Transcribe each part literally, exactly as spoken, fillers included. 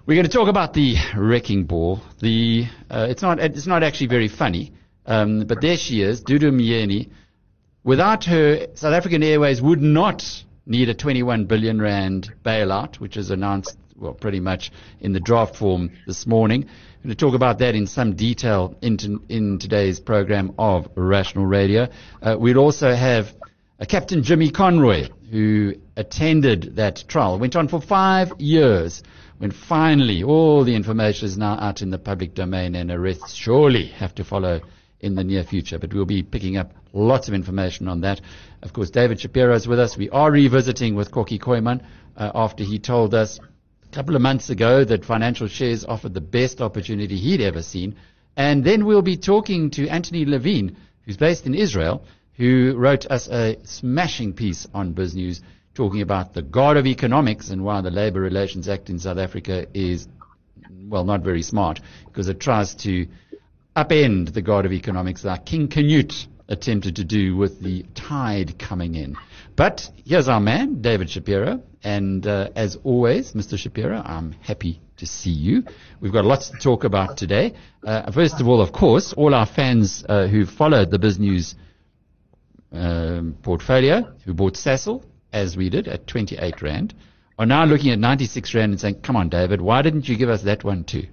We're going to talk about the wrecking ball. The uh, it's not it's not actually very funny, um, but there she is, Dudu Myeni. Without her, South African Airways would not need a twenty-one billion rand bailout, which is announced, well, pretty much in the draft form this morning. We're going to talk about that in some detail in, to, in today's program of Rational Radio. Uh, we'd also have uh, Captain Jimmy Conroy, who attended that trial. Went on for five years. When finally all the information is now out in the public domain, and arrests surely have to follow in the near future. But we'll be picking up lots of information on that. Of course, David Shapiro is with us. We are revisiting with Koki Koiman uh, after he told us a couple of months ago that Financial Shares offered the best opportunity he'd ever seen. And then we'll be talking to Anthony Levine, who's based in Israel, who wrote us a smashing piece on BizNews, talking about the god of economics and why the Labour Relations Act in South Africa is, well, not very smart, because it tries to upend the god of economics like King Canute attempted to do with the tide coming in. But here's our man, David Shapiro, and uh, as always, Mister Shapiro, I'm happy to see you. We've got lots to talk about today. Uh, first of all, of course, all our fans uh, who followed the BizNews um, portfolio, who bought Sasol, as we did, at twenty-eight rand, are now looking at ninety-six rand and saying, come on, David, why didn't you give us that one too?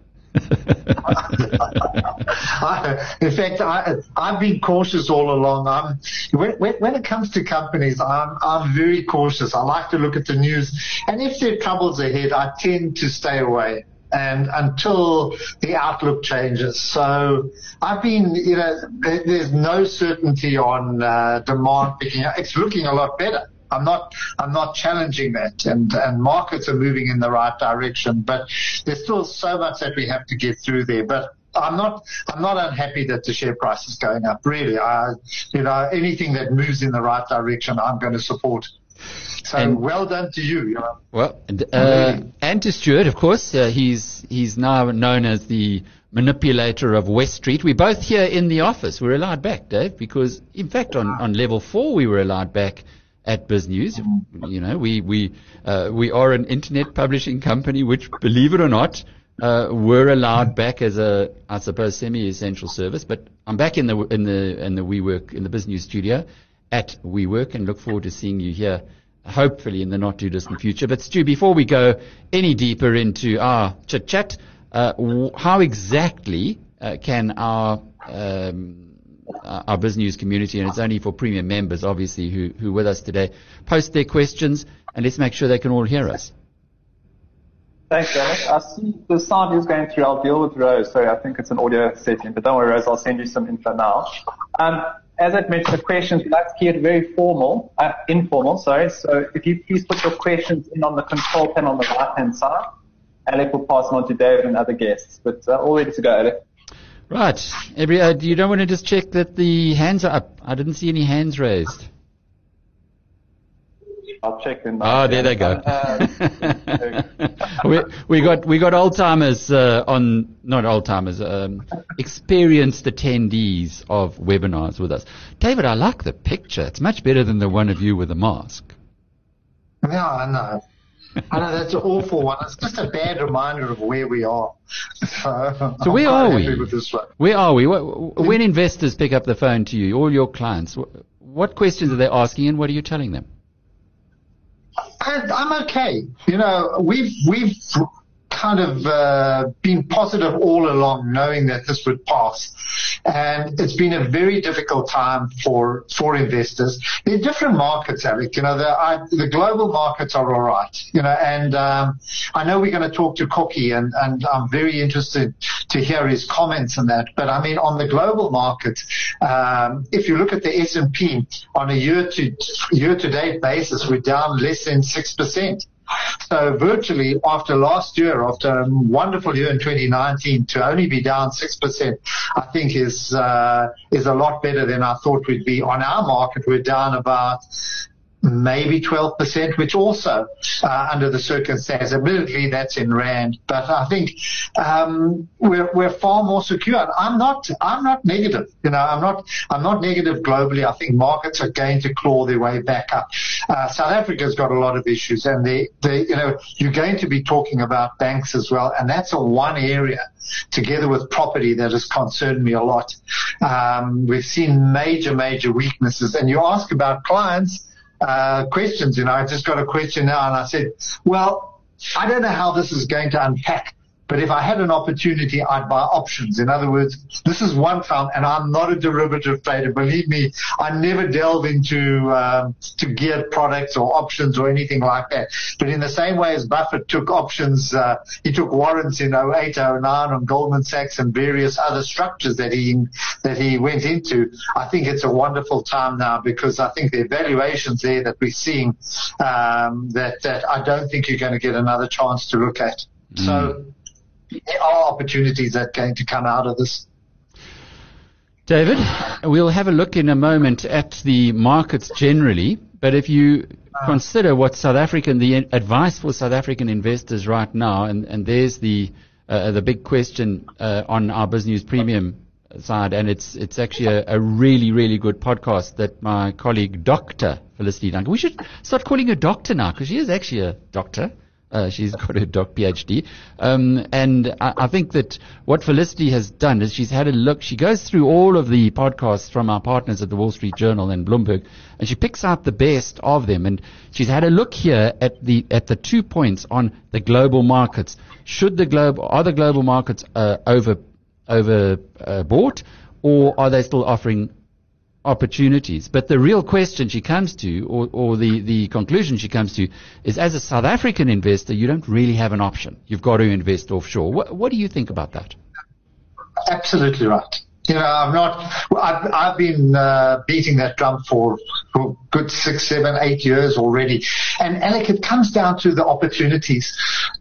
I, in fact, I, I've been cautious all along. I'm, when, when it comes to companies, I'm, I'm very cautious. I like to look at the news, and if there are troubles ahead, I tend to stay away. And until the outlook changes. So I've been, you know, there's no certainty on uh, demand picking up. It's looking a lot better. I'm not, I'm not challenging that, and, and markets are moving in the right direction, but there's still so much that we have to get through there. But I'm not, I'm not unhappy that the share price is going up. Really, I, you know, anything that moves in the right direction, I'm going to support. So and well done to you. you know. Well, uh, and to Stuart, of course, uh, he's he's now known as the manipulator of West Street. We're both here in the office. We're allowed back, Dave, because in fact on, on level four we were allowed back at BizNews. You know, we we uh, we are an internet publishing company, which, believe it or not, uh, we're allowed back as a, I suppose, semi-essential service. But I'm back in the in the in the WeWork in the BizNews studio at WeWork, and look forward to seeing you here, hopefully in the not too distant future. But Stu, before we go any deeper into our chit chat, uh, w- how exactly uh, can our um, our BizNews community, and it's only for premium members, obviously, who who are with us today, post their questions, and let's make sure they can all hear us. Thanks, Alex. I see the sound is going through. I'll deal with Rose. Sorry, I think it's an audio setting, but don't worry, Rose, I'll send you some info now. Um, as I've mentioned, the questions, we like to keep it very formal, uh, informal, sorry. So if you please put your questions in on the control panel on the right-hand side, Alec will pass them on to David and other guests. But uh, all ready to go, Alec. Right. Every, uh, you don't want to just check that the hands are up. I didn't see any hands raised. I'll check them. Oh, there they go. Uh, we, we got we got old timers uh, on, not old timers, um, experienced attendees of webinars with us. David, I like the picture. It's much better than the one of you with a mask. Yeah, I know. I know, that's an awful one. It's just a bad reminder of where we are. So, so where are we? Where are we? When investors pick up the phone to you, all your clients, what questions are they asking, and what are you telling them? I, I'm okay. You know, we've we've kind of uh, been positive all along, knowing that this would pass. And it's been a very difficult time for for investors. There are different markets, Alec. You know, the, I, the global markets are all right. You know, and um, I know we're going to talk to Koki, and, and I'm very interested to hear his comments on that. But I mean, on the global market, um, if you look at the S and P on a year to year to date basis, we're down less than six percent. So virtually, after last year, after a wonderful year in twenty nineteen, to only be down six percent, I think is uh, is a lot better than I thought we'd be. On our market, we're down about maybe twelve percent, which also, uh, under the circumstances, admittedly that's in rand, but I think, um, we're, we're far more secure. I'm not, I'm not negative. You know, I'm not, I'm not negative globally. I think markets are going to claw their way back up. Uh, South Africa's got a lot of issues, and they, they, you know, you're going to be talking about banks as well, and that's a one area, together with property, that has concerned me a lot. Um, we've seen major, major weaknesses, and you ask about clients, uh, questions, you know, I just got a question now, and I said, well, I don't know how this is going to unpack, but if I had an opportunity, I'd buy options. In other words, this is one fund, and I'm not a derivative trader. Believe me, I never delve into um, to geared products or options or anything like that. But in the same way as Buffett took options, uh, he took warrants in oh eight, oh nine on Goldman Sachs and various other structures that he that he went into. I think it's a wonderful time now, because I think the valuations there that we're seeing, um, that that I don't think you're going to get another chance to look at. Mm. So there are opportunities that are going to come out of this. David, we'll have a look in a moment at the markets generally, but if you uh, consider what South African, the advice for South African investors right now, and, and there's the uh, the big question uh, on our Business Premium side, and it's it's actually a, a really, really good podcast that my colleague Doctor Felicity Duncan, we should start calling her Doctor now, because she is actually a doctor. Uh, she's got her doc PhD. Um, and I, I think that what Felicity has done is she's had a look. She goes through all of the podcasts from our partners at the Wall Street Journal and Bloomberg, and she picks out the best of them. And she's had a look here at the at the two points on the global markets. Should the global are the global markets uh, over over uh, bought, or are they still offering opportunities? But the real question she comes to, or, or the, the conclusion she comes to, is as a South African investor, you don't really have an option. You've got to invest offshore. What, what do you think about that? Absolutely right. You know, I'm not, I've, I've been uh, beating that drum for, for good six, seven, eight years already. And Alec, it comes down to the opportunities.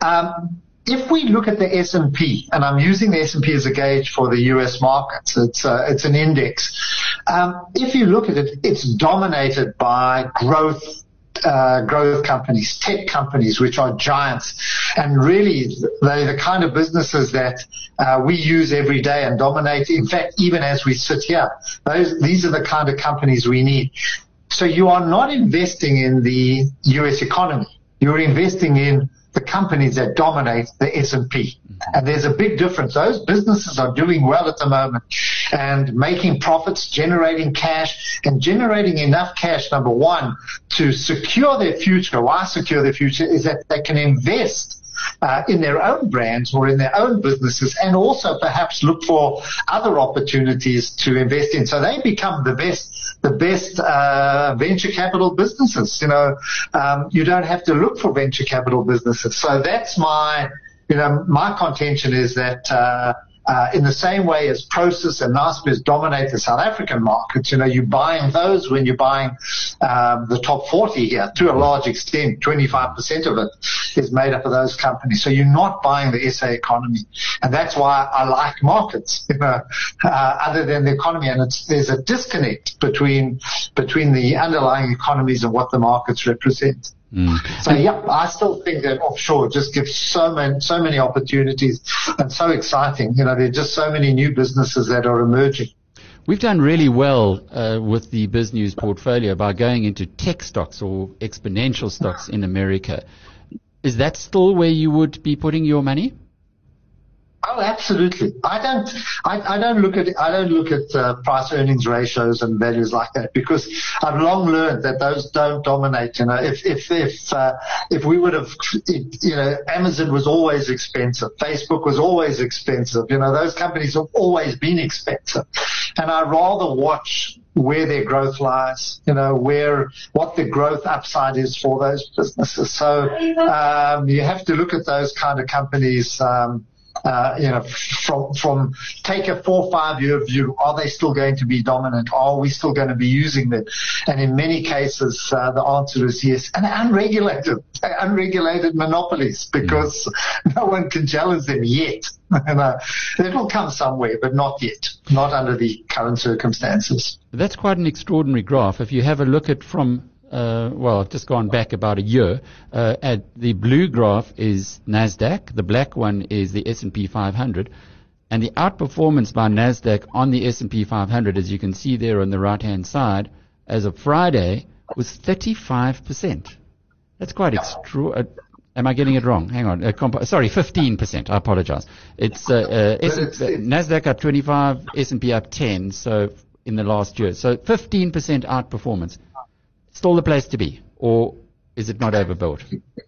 Um, If we look at the S and P, and I'm using the S and P as a gauge for the U S markets, it's uh, it's an index. Um, if you look at it, it's dominated by growth uh, growth companies, tech companies, which are giants, and really they're the kind of businesses that uh, we use every day and dominate. In fact, even as we sit here, those these are the kind of companies we need. So you are not investing in the U S economy; you're investing in the companies that dominate the S and P. And there's a big difference. Those businesses are doing well at the moment and making profits, generating cash, and generating enough cash, number one, to secure their future. Why secure their future? Is that they can invest Uh, in their own brands or in their own businesses, and also perhaps look for other opportunities to invest in. So they become the best, the best uh, venture capital businesses. You know, um, you don't have to look for venture capital businesses. So that's my, you know, my contention is that uh, uh, in the same way as Prosus and Naspers dominate the South African markets, you know, you're buying those when you're buying um, the top forty here. To a large extent, twenty-five percent of it is made up of those companies. So you're not buying the S A economy. And that's why I like markets, you know, uh, other than the economy. And it's, there's a disconnect between, between the underlying economies and what the markets represent. Mm. So yeah, I still think that offshore just gives so many, so many opportunities and so exciting. You know, there are just so many new businesses that are emerging. We've done really well uh, with the BizNews portfolio by going into tech stocks or exponential stocks in America. Is that still where you would be putting your money? Oh, absolutely. I don't, I, I don't look at, I don't look at uh, price earnings ratios and values like that, because I've long learned that those don't dominate. You know, if, if, if, uh, if we would have, you know, Amazon was always expensive. Facebook was always expensive. You know, those companies have always been expensive. And I rather watch where their growth lies, you know, where, what the growth upside is for those businesses. So, um, you have to look at those kind of companies, um, Uh, you know, from, from, take a four, five year view. Are they still going to be dominant? Are we still going to be using them? And in many cases, uh, the answer is yes. And unregulated, unregulated monopolies, because mm. no one can challenge them yet. And, uh, it will come somewhere, but not yet, not under the current circumstances. That's quite an extraordinary graph. If you have a look at from uh, well, just gone back about a year. Uh, at the blue graph is NASDAQ. The black one is the S and P five hundred. And the outperformance by NASDAQ on the S and P five hundred, as you can see there on the right-hand side, as of Friday, was thirty-five percent. That's quite extra. Uh, am I getting it wrong? Hang on. Uh, comp- sorry, fifteen percent. I apologize. It's, uh, uh, S- it's, it's NASDAQ up twenty-five, S and P up ten, so in the last year. So fifteen percent outperformance. Still the place to be, or is it not overbuilt?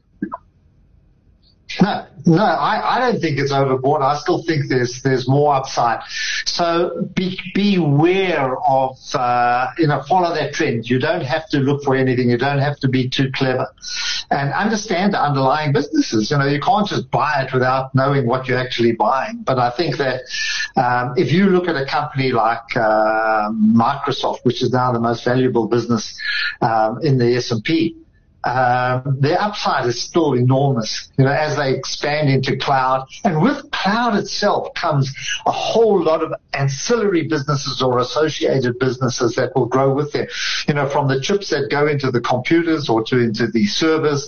No, no, I, I don't think it's overbought. I still think there's there's more upside. So be beware of uh, you know follow that trend. You don't have to look for anything. You don't have to be too clever, and understand the underlying businesses. You know you can't just buy it without knowing what you're actually buying. But I think that um, if you look at a company like uh, Microsoft, which is now the most valuable business um, in the S and P. Um, their upside is still enormous, you know, as they expand into cloud. And with cloud itself comes a whole lot of ancillary businesses or associated businesses that will grow with it. You know, from the chips that go into the computers or to into the servers,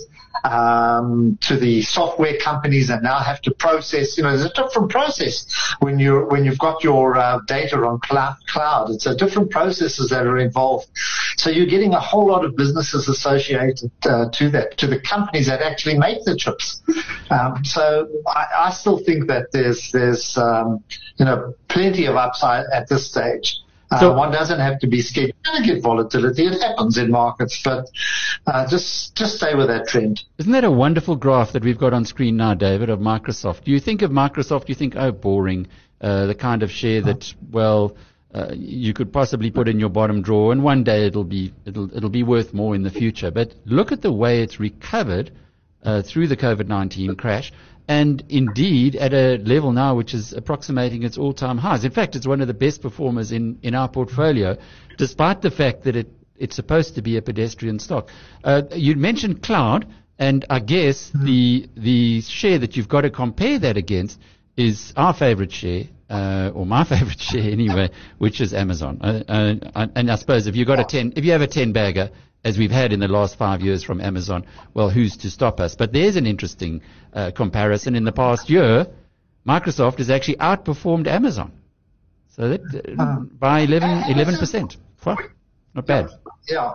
um, to the software companies that now have to process. You know, there's a different process when you when you've got your uh, data on cloud. Cloud, it's a different processes that are involved. So you're getting a whole lot of businesses associated uh, to that, to the companies that actually make the chips. Um, so I, I still think that there's there's um, you know plenty of upside at this stage. Uh, so one doesn't have to be scared. You're going to get volatility. It happens in markets, but uh, just just stay with that trend. Isn't that a wonderful graph that we've got on screen now, David, of Microsoft? Do you think of Microsoft, you think, oh, boring, uh, the kind of share that, well, uh, you could possibly put in your bottom drawer, and one day it'll be it'll it'll be worth more in the future. But look at the way it's recovered uh, through the COVID nineteen crash. And indeed, at a level now which is approximating its all-time highs. In fact, it's one of the best performers in, in our portfolio, despite the fact that it, it's supposed to be a pedestrian stock. Uh, you mentioned cloud, and I guess mm-hmm. the the share that you've got to compare that against is our favorite share, uh, or my favorite share anyway, which is Amazon. Uh, uh, and I suppose if you've got a ten, if you have a ten bagger, as we've had in the last five years from Amazon, well, who's to stop us? But there's an interesting uh, comparison. In the past year, Microsoft has actually outperformed Amazon. So that uh, by eleven percent. Not bad. Yeah.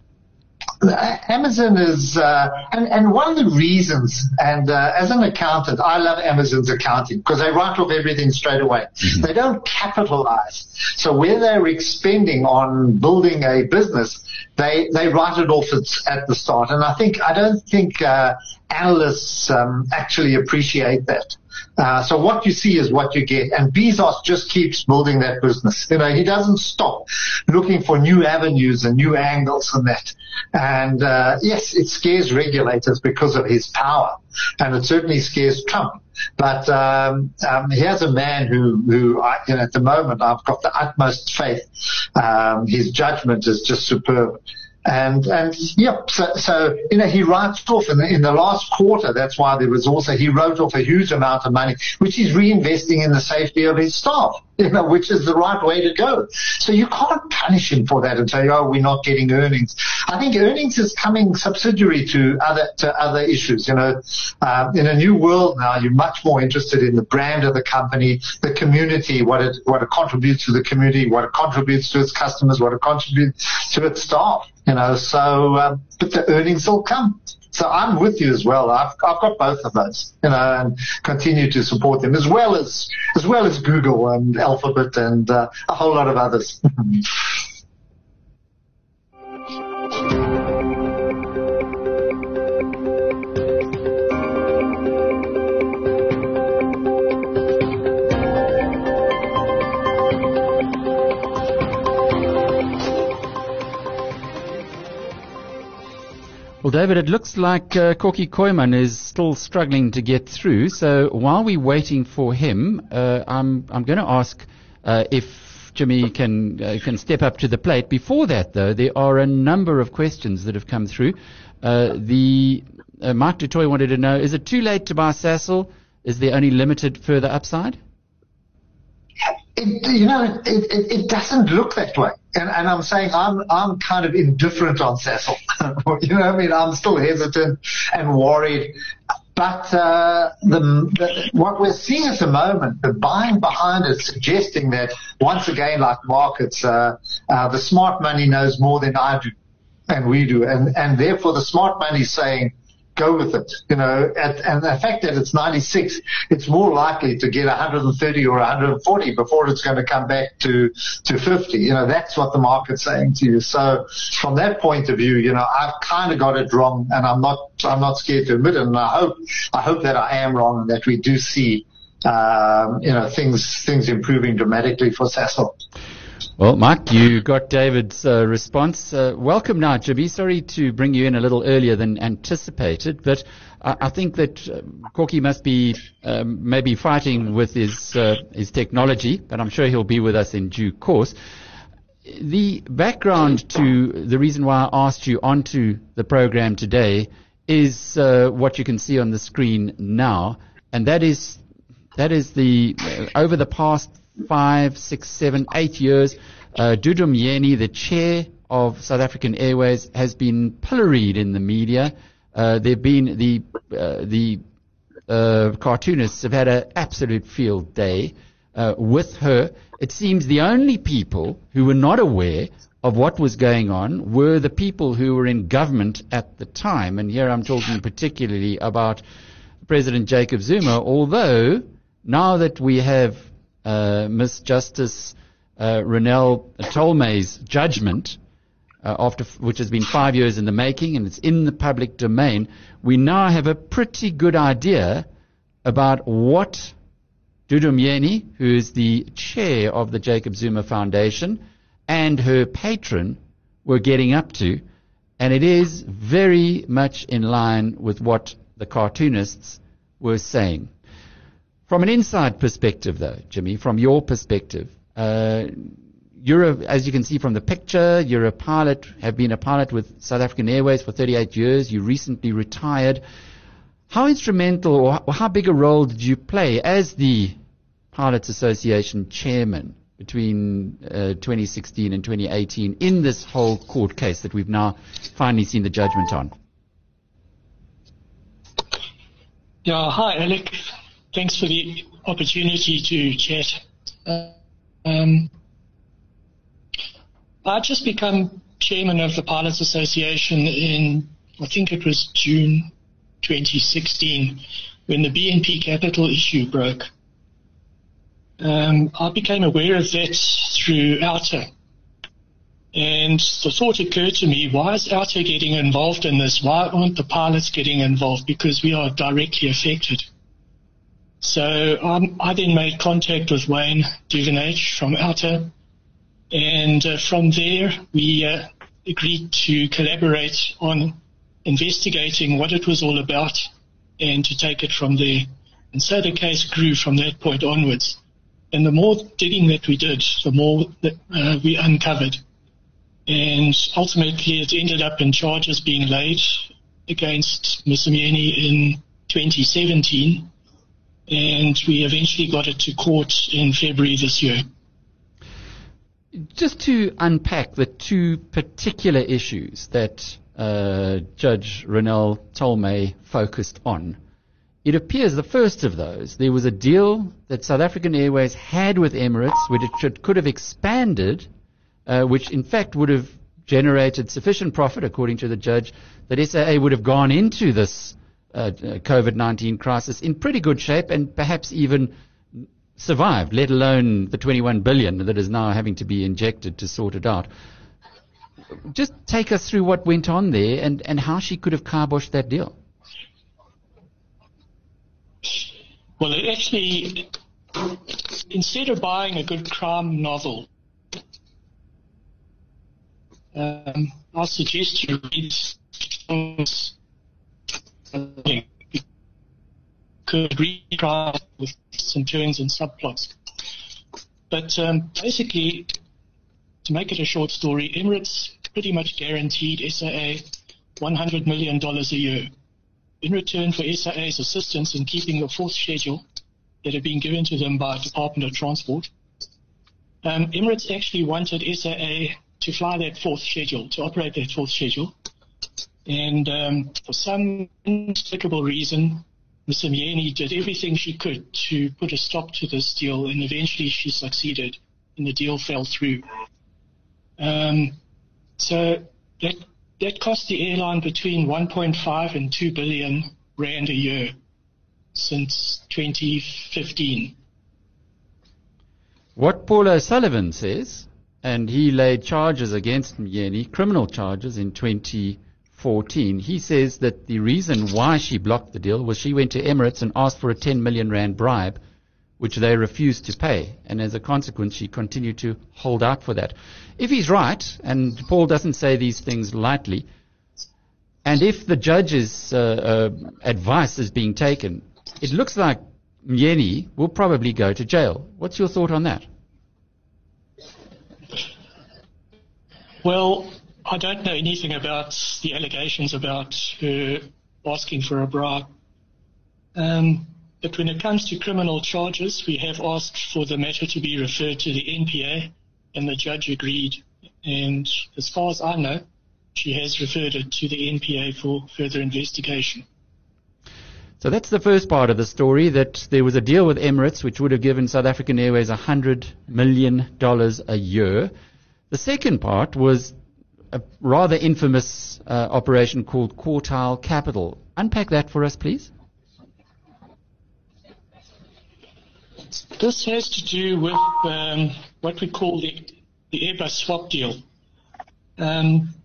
Amazon is, uh, and, and one of the reasons, and uh, as an accountant, I love Amazon's accounting because they write off everything straight away. Mm-hmm. They don't capitalize. So where they're expending on building a business, they, they write it off at, at the start. And I think, I don't think uh, analysts um, actually appreciate that. Uh, so what you see is what you get. And Bezos just keeps building that business. You know, he doesn't stop looking for new avenues and new angles and that. And, uh, yes, it scares regulators because of his power. And it certainly scares Trump. But, um, um, here's a man who, who, I, you know, at the moment I've got the utmost faith. Um, his judgment is just superb. And, and, yeah, so, so, you know, he writes off in the, in the last quarter. That's why there was also, he wrote off a huge amount of money, which he's reinvesting in the safety of his staff, you know, which is the right way to go. So you can't punish him for that and say, oh, we're not getting earnings. I think earnings is coming subsidiary to other, to other issues, you know. Um, in a new world now, you're much more interested in the brand of the company, the community, what it, what it contributes to the community, what it contributes to its customers, what it contributes to its staff. You know, so, um, but the earnings will come. So I'm with you as well. I've, I've got both of those, you know, and continue to support them as well as, as well as Google and Alphabet and, uh, a whole lot of others. Well, David, it looks like uh, Koki Koiman is still struggling to get through. So while we're waiting for him, uh, I'm I'm going to ask uh, if Jimmy can uh, can step up to the plate. Before that, though, there are a number of questions that have come through. Uh, the uh, Mark DeToy wanted to know: is it too late to buy Sasol? Is there only limited further upside? It, you know, it, it, it doesn't look that way. and, and I'm saying I'm, I'm kind of indifferent on Sasol. You know what I mean? I'm still hesitant and worried. But uh, the, the, what we're seeing at the moment, the buying behind it, suggesting that once again, like markets, uh, uh, the smart money knows more than I do, and we do, and and therefore the smart money is saying, go with it. You know, at, and the fact that it's ninety-six, it's more likely to get one hundred thirty or one hundred forty before it's going to come back to to fifty. You know, that's what the market's saying to you. So from that point of view, you know, I've kind of got it wrong, and I'm not I'm not scared to admit it. And I hope I hope that I am wrong, and that we do see um, you know things things improving dramatically for Sasol. Well, Mike, you got David's uh, response. Uh, welcome now, Jimmy. Sorry to bring you in a little earlier than anticipated, but I, I think that uh, Corky must be um, maybe fighting with his uh, his technology, but I'm sure he'll be with us in due course. The background to the reason why I asked you onto the program today is uh, what you can see on the screen now, and that is that is the uh, over the past five, six, seven, eight years, uh, Dudu Myeni, the chair of South African Airways, has been pilloried in the media. Uh, they've been the uh, the uh, cartoonists have had an absolute field day uh, with her. It seems the only people who were not aware of what was going on were the people who were in government at the time. And here I'm talking particularly about President Jacob Zuma, although now that we have Uh, Miss Justice uh, Renelle Tolmay's judgment, uh, after f- which has been five years in the making, and it's in the public domain, we now have a pretty good idea about what Dudu Myeni, who is the chair of the Jacob Zuma Foundation, and her patron were getting up to, and it is very much in line with what the cartoonists were saying. From an inside perspective, though, Jimmy, from your perspective, uh, you're, a, as you can see from the picture, you're a pilot, have been a pilot with South African Airways for thirty-eight years. You recently retired. How instrumental or how big a role did you play as the Pilots Association chairman between uh, twenty sixteen and twenty eighteen in this whole court case that we've now finally seen the judgment on? Yeah, hi, Alec. Thanks for the opportunity to chat. Uh, um, I just become chairman of the Pilots Association in, I think it was June twenty sixteen, when the B N P Capital issue broke. Um, I became aware of that through OUTA. And the thought occurred to me, why is OUTA getting involved in this? Why aren't the pilots getting involved? Because we are directly affected. So um, I then made contact with Wayne Duvenage from OUTA, and uh, from there we uh, agreed to collaborate on investigating what it was all about and to take it from there. And so the case grew from that point onwards. And the more digging that we did, the more that uh, we uncovered. And ultimately it ended up in charges being laid against Miz Myeni in twenty seventeen. And we eventually got it to court in February this year. Just to unpack the two particular issues that uh, Judge Renelle Tolmay focused on, it appears the first of those, there was a deal that South African Airways had with Emirates, which it should, could have expanded, uh, which in fact would have generated sufficient profit, according to the judge, that S A A would have gone into this Uh, COVID nineteen crisis in pretty good shape and perhaps even survived, let alone the twenty-one billion that is now having to be injected to sort it out. Just take us through what went on there and, and how she could have kiboshed that deal. Well, it actually, instead of buying a good crime novel, um, I suggest you read could read with some turns and subplots. But um, basically, to make it a short story, Emirates pretty much guaranteed S A A one hundred million dollars a year in return for S A A's assistance in keeping the fourth schedule that had been given to them by Department of Transport. Um, Emirates actually wanted S A A to fly that fourth schedule, to operate that fourth schedule. And um, for some inexplicable reason, Miz Myeni did everything she could to put a stop to this deal, and eventually she succeeded, and the deal fell through. Um, so that that cost the airline between one point five and two billion rand a year since twenty fifteen. What Paul O'Sullivan says, and he laid charges against Myeni, criminal charges in twenty fourteen. He says that the reason why she blocked the deal was she went to Emirates and asked for a ten million rand bribe, which they refused to pay. And as a consequence, she continued to hold out for that. If he's right, and Paul doesn't say these things lightly, and if the judge's uh, uh, advice is being taken, it looks like Myeni will probably go to jail. What's your thought on that? Well, I don't know anything about the allegations about her asking for a bribe. Um, but when it comes to criminal charges, we have asked for the matter to be referred to the N P A, and the judge agreed. And as far as I know, she has referred it to the N P A for further investigation. So that's the first part of the story, that there was a deal with Emirates which would have given South African Airways one hundred million dollars a year. The second part was a rather infamous uh, operation called Quartile Capital. Unpack that for us, please. This has to do with um, what we call the, the Airbus swap deal. Um,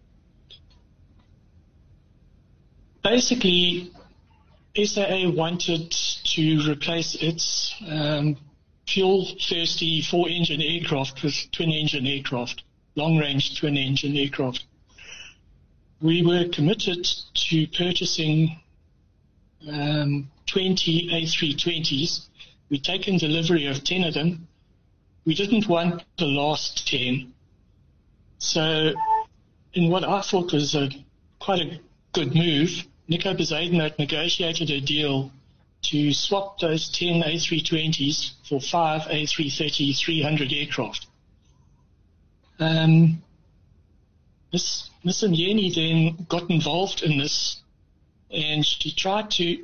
basically, S A A wanted to replace its um, fuel-thirsty four-engine aircraft with twin-engine aircraft, long-range twin-engine aircraft. We were committed to purchasing um, twenty A three twenties. We'd taken delivery of ten of them. We didn't want the last ten. So in what I thought was a quite a good move, Nico Bezuidenhout negotiated a deal to swap those ten A three twenties for five A three thirty three hundred aircraft. Um, Miz Miz Myeni then got involved in this, and she tried to,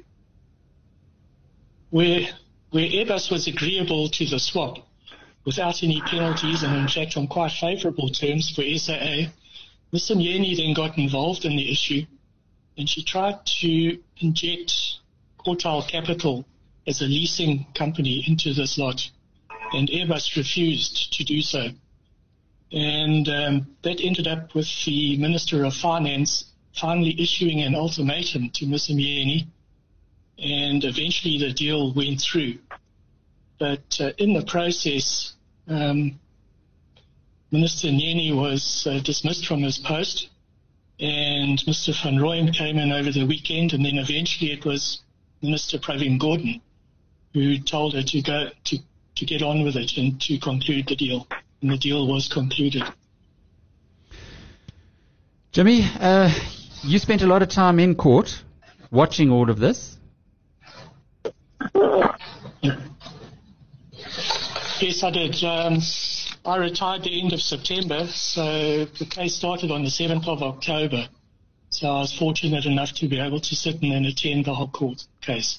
where where Airbus was agreeable to the swap without any penalties and in fact on quite favourable terms for S A A, Miz Myeni then got involved in the issue, and she tried to inject Quartile Capital as a leasing company into this lot, and Airbus refused to do so. And um, that ended up with the Minister of Finance finally issuing an ultimatum to Miz Myeni, and eventually the deal went through. But uh, in the process, um, Minister Myeni was uh, dismissed from his post, and Mister Van Rooyen came in over the weekend, and then eventually it was Minister Pravin Gordhan who told her to go to, to get on with it and to conclude the deal. And the deal was concluded. Jimmy, uh, you spent a lot of time in court watching all of this. Yeah. Yes, I did. Um, I retired the end of September, so the case started on the seventh of October. So I was fortunate enough to be able to sit and then attend the whole court case.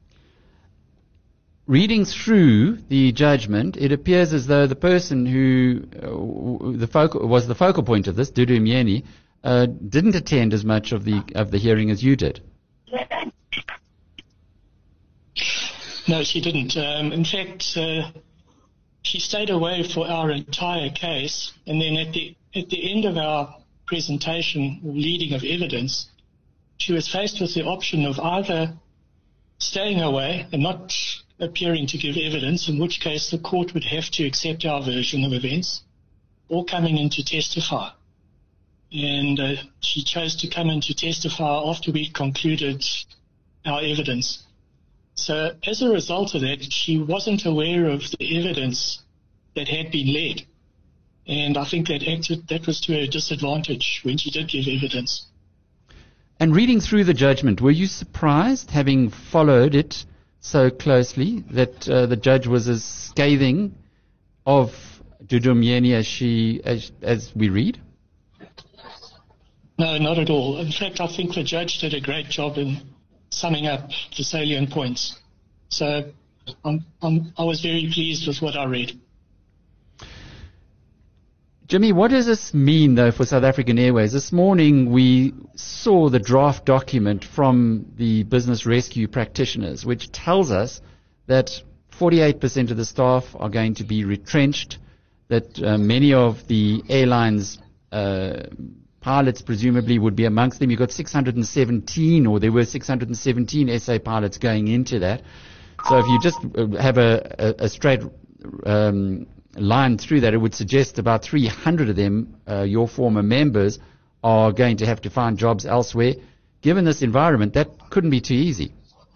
Reading through the judgment, it appears as though the person who uh, the focal, was the focal point of this, Dudu Myeni, uh, didn't attend as much of the of the hearing as you did. No, she didn't. Um, in fact, uh, she stayed away for our entire case, and then at the at the end of our presentation, leading of evidence, she was faced with the option of either staying away and not appearing to give evidence, in which case the court would have to accept our version of events, or coming in to testify. And uh, she chose to come in to testify after we concluded our evidence. So as a result of that, she wasn't aware of the evidence that had been led. And I think that acted, that was to her disadvantage when she did give evidence. And reading through the judgment, were you surprised, having followed it so closely, that uh, the judge was as scathing of Dudu Myeni as she as as we read? No, not at all. In fact, I think the judge did a great job in summing up the salient points. So I'm, I'm, I was very pleased with what I read. Jimmy, what does this mean, though, for South African Airways? This morning we saw the draft document from the business rescue practitioners, which tells us that forty-eight percent of the staff are going to be retrenched, that uh, many of the airlines uh, pilots presumably would be amongst them. You've got six hundred seventeen, or there were six hundred seventeen S A pilots going into that. So if you just have a, a, a straight um, line through that, it would suggest about three hundred of them, uh, your former members, are going to have to find jobs elsewhere. Given this environment, that couldn't be too easy.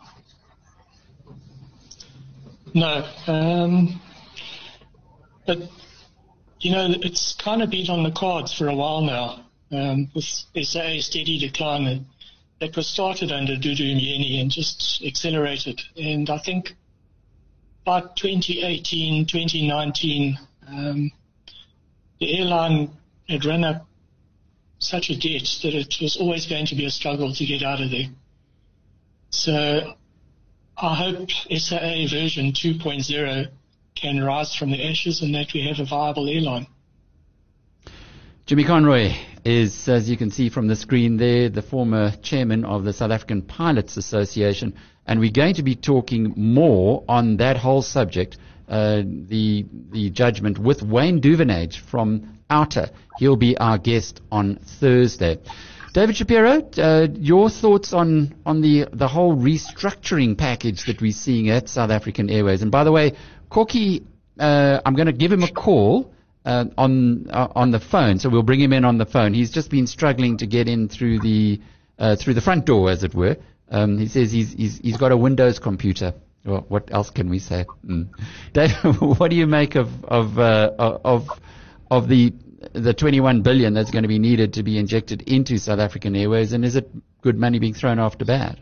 No. Um, but, you know, it's kind of been on the cards for a while now. Um, with S A A's steady decline that, that was started under Dudu Myeni and just accelerated. And I think by twenty eighteen, twenty nineteen, um, the airline had run up such a debt that it was always going to be a struggle to get out of there. So I hope S A A version two point oh can rise from the ashes and that we have a viable airline. Jimmy Conroy is, as you can see from the screen there, the former chairman of the South African Pilots Association, and we're going to be talking more on that whole subject, uh, the the judgment, with Wayne Duvenage from Outer. He'll be our guest on Thursday. David Shapiro, uh, your thoughts on, on the, the whole restructuring package that we're seeing at South African Airways. And by the way, Corky, uh, I'm going to give him a call uh, on uh, on the phone, so we'll bring him in on the phone. He's just been struggling to get in through the uh, through the front door, as it were. Um, he says he's, he's he's got a Windows computer. Well, what else can we say? Mm. David, what do you make of of uh, of of the the twenty-one billion that's going to be needed to be injected into South African Airways, and is it good money being thrown after bad?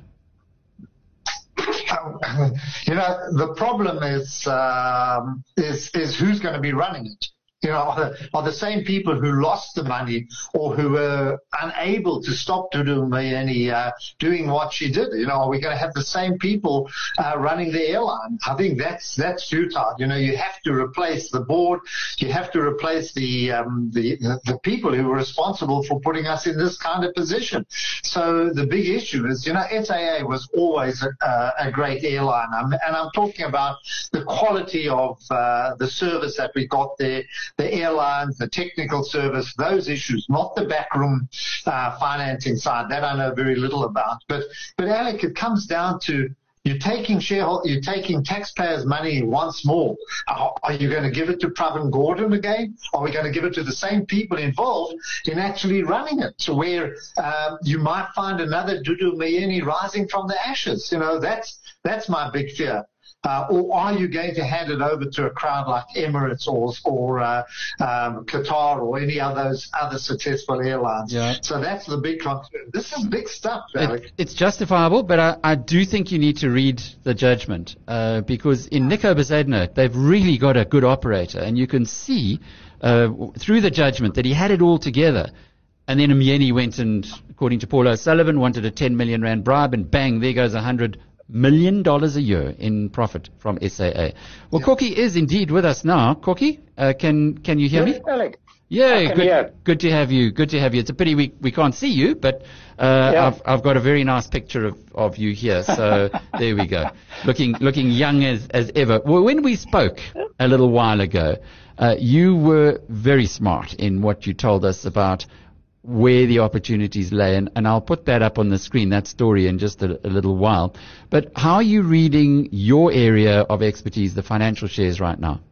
You know, the problem is um, is is who's going to be running it. You know, are the, are the same people who lost the money or who were unable to stop Dudu Myeni uh, doing what she did. You know, are we going to have the same people uh, running the airline? I think that's that's futile. You know, you have to replace the board. You have to replace the um, the the people who were responsible for putting us in this kind of position. So the big issue is, you know, S A A was always a, a great airline, I'm, and I'm talking about the quality of uh, the service that we got there. The airlines, the technical service, those issues, not the backroom uh, financing side. That I know very little about. But, but Alec, it comes down to you're taking shareholder, you're taking taxpayers' money once more. Are, are you going to give it to Pravin Gordhan again? Are we going to give it to the same people involved in actually running it, to where uh, you might find another Dudu Myeni rising from the ashes? You know, that's that's my big fear. Uh, or are you going to hand it over to a crowd like Emirates or or uh, um, Qatar or any of those other successful airlines? Yeah. So that's the big concern. This is big stuff, Alec. It, it's justifiable, but I, I do think you need to read the judgment uh, because in Nico Bezuidenhout, they've really got a good operator, and you can see uh, through the judgment that he had it all together. And then Myeni went and, according to Paul O'Sullivan, wanted a ten million rand bribe, and bang, there goes one hundred million dollars a year in profit from S A A. Well, yeah. Corky is indeed with us now. Corky, uh, can can you hear yes, me? Alec. Yeah, good, hear. good to have you. Good to have you. It's a pity we, we can't see you, but uh, yeah. I've I've got a very nice picture of, of you here. So there we go, looking looking young as as ever. Well, when we spoke a little while ago, uh, you were very smart in what you told us about where the opportunities lay, and, and I'll put that up on the screen, that story, in just a, a little while. But how are you reading your area of expertise, the financial shares, right now?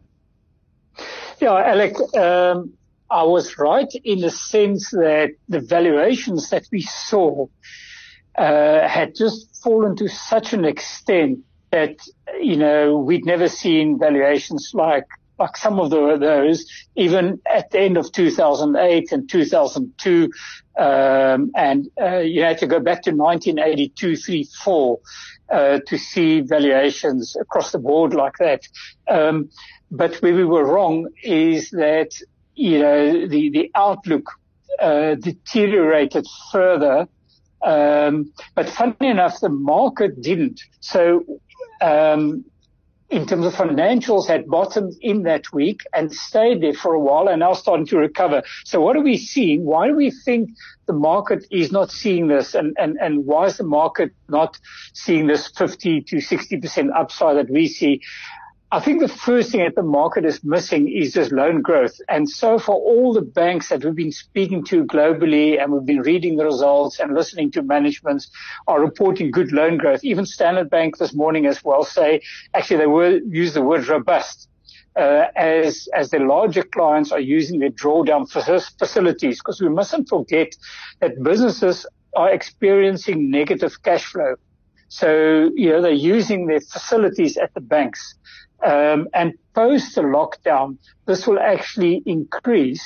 Yeah, Alec, um, I was right in the sense that the valuations that we saw uh, had just fallen to such an extent that, you know, we'd never seen valuations like like some of the, those, even at the end of two thousand eight and two thousand two, um, and uh, you had to go back to nineteen eighty-two, three, four, uh, to see valuations across the board like that. Um, but where we were wrong is that, you know, the, the outlook, uh, deteriorated further. Um, but funny enough, the market didn't. So, um, in terms of financials, had bottomed in that week and stayed there for a while and now starting to recover. So what are we seeing? Why do we think the market is not seeing this? And, and, and why is the market not seeing this fifty to sixty percent upside that we see? I think the first thing that the market is missing is just loan growth. And so for all the banks that we've been speaking to globally and we've been reading the results and listening to managements are reporting good loan growth. Even Standard Bank this morning as well say, actually they will use the word robust, uh, as, as their larger clients are using their drawdown facilities. Because we mustn't forget that businesses are experiencing negative cash flow. So, you know, they're using their facilities at the banks. Um, and post the lockdown, this will actually increase,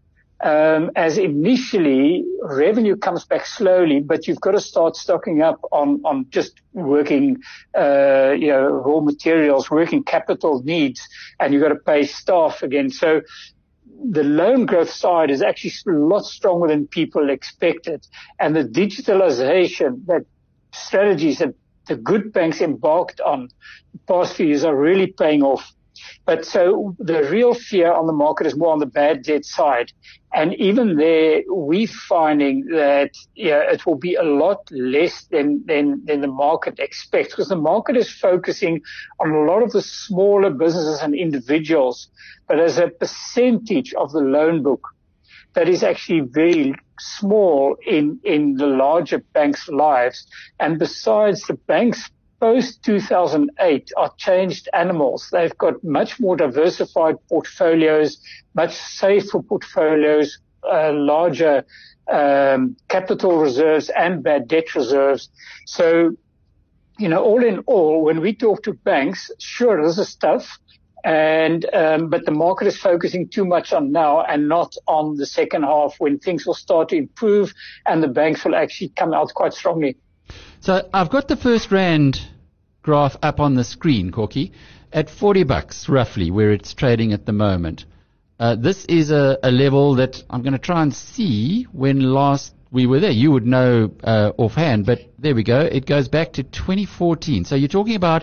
um, as initially revenue comes back slowly, but you've got to start stocking up on, on just working, uh, you know, raw materials, working capital needs, and you've got to pay staff again. So the loan growth side is actually a lot stronger than people expected. And the digitalization, that strategies that the good banks embarked on the past few years are really paying off. But so the real fear on the market is more on the bad debt side. And even there, we're finding that, yeah, it will be a lot less than, than, than the market expects, because the market is focusing on a lot of the smaller businesses and individuals. But as a percentage of the loan book, that is actually very small in, in the larger banks' lives. And besides, the banks post two thousand eight are changed animals. They've got much more diversified portfolios, much safer portfolios, uh, larger um, capital reserves and bad debt reserves. So, you know, all in all, when we talk to banks, sure, this is tough. And, um, but the market is focusing too much on now and not on the second half when things will start to improve and the banks will actually come out quite strongly. So I've got the first rand graph up on the screen, Corky, at forty bucks roughly, where it's trading at the moment. Uh, this is a, a level that I'm going to try and see when last we were there. You would know uh, offhand, but there we go. It goes back to twenty fourteen. So you're talking about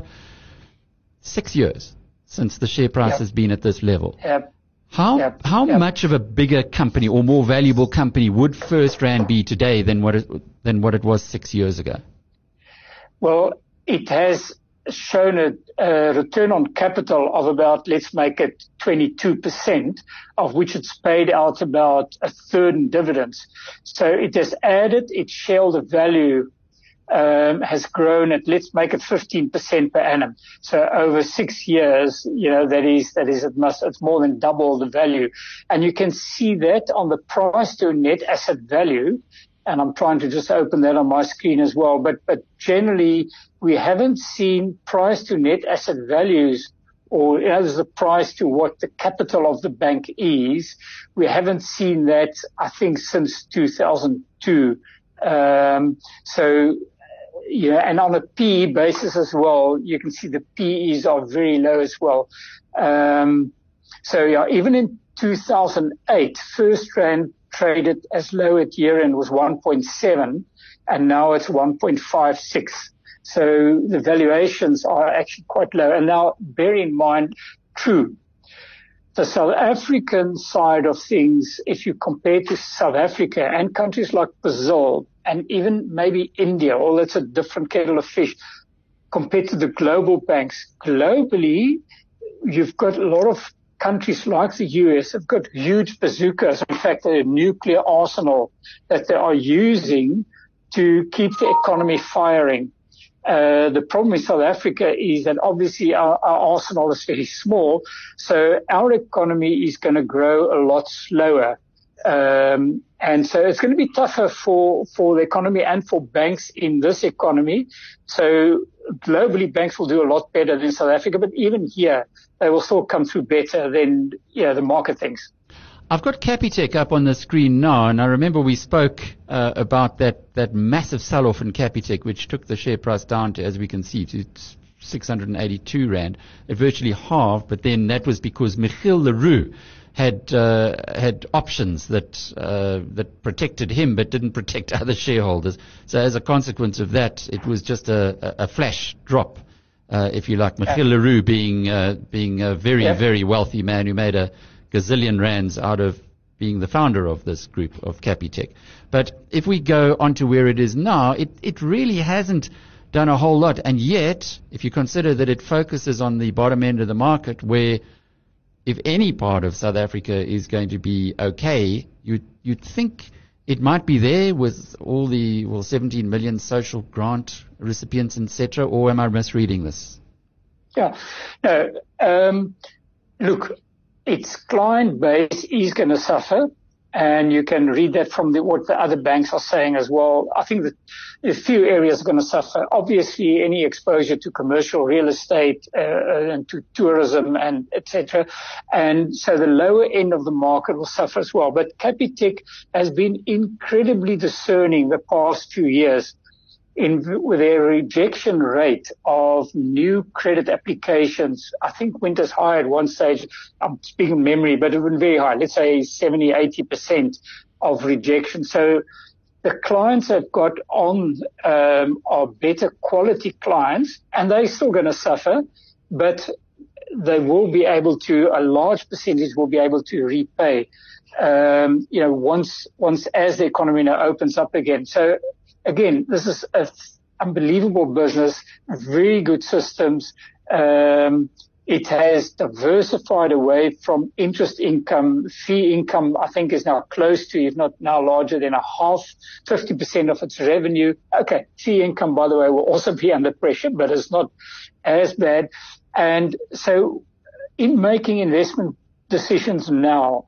six years since the share price yep. has been at this level. Yep. How yep. how yep. much of a bigger company or more valuable company would First Rand be today than what it, than what it was six years ago? Well, it has shown a, a return on capital of about, let's make it twenty-two percent, of which it's paid out about a third in dividends. So it has added its shareholder value. Um, has grown at, let's make it fifteen percent per annum. So over six years, you know, that is, that is, it must, it's more than double the value. And you can see that on the price to net asset value. And I'm trying to just open that on my screen as well. But, but generally, we haven't seen price to net asset values, or, you know, there's a price to what the capital of the bank is. We haven't seen that, I think, since two thousand two. Um, so, yeah, and on a P E basis as well, you can see the P Es are very low as well. Um, so yeah, even in two thousand eight, First Rand traded as low at year end was one point seven, and now it's one point five six. So the valuations are actually quite low. And now bear in mind, true, the South African side of things, if you compare to South Africa and countries like Brazil and even maybe India, although it's a different kettle of fish compared to the global banks, globally, you've got a lot of countries like the U S have got huge bazookas. In fact, a nuclear arsenal that they are using to keep the economy firing. Uh, the problem in South Africa is that obviously our, our arsenal is very small, so our economy is going to grow a lot slower. Um, and so it's going to be tougher for, for the economy and for banks in this economy. So globally, banks will do a lot better than South Africa, but even here, they will still come through better than, yeah, the market thinks. I've got Capitec up on the screen now, and I remember we spoke uh, about that, that massive sell-off in Capitec, which took the share price down to, as we can see, to six hundred eighty-two rand. It virtually halved, but then that was because Michiel Le Roux had uh, had options that uh, that protected him but didn't protect other shareholders. So as a consequence of that, it was just a, a, a flash drop, uh, if you like. Michiel Le Roux being uh, being a very yeah. very wealthy man who made a gazillion rands out of being the founder of this group of Capitec. But if we go on to where it is now, it it really hasn't done a whole lot. And yet, if you consider that it focuses on the bottom end of the market, where if any part of South Africa is going to be okay, you'd, you'd think it might be there with all the, well, seventeen million social grant recipients, et cetera, or am I misreading this? Yeah. No. Um, look, its client base is going to suffer, and you can read that from the, what the other banks are saying as well. I think that a few areas are going to suffer. Obviously, any exposure to commercial real estate uh, and to tourism and et cetera. And so the lower end of the market will suffer as well. But Capitec has been incredibly discerning the past few years in with their rejection rate of new credit applications. I think went as high at one stage, I'm speaking memory, but it went very high. Let's say seventy, eighty percent of rejection. So the clients that got on um, are better quality clients, and they're still going to suffer, but they will be able to, a large percentage will be able to repay, um, you know, once, once as the economy now opens up again. So again, this is an unbelievable business, very good systems. Um, it has diversified away from interest income. Fee income, I think, is now close to, if not now larger than a half, fifty percent of its revenue. Okay, fee income, by the way, will also be under pressure, but it's not as bad. And so in making investment decisions now,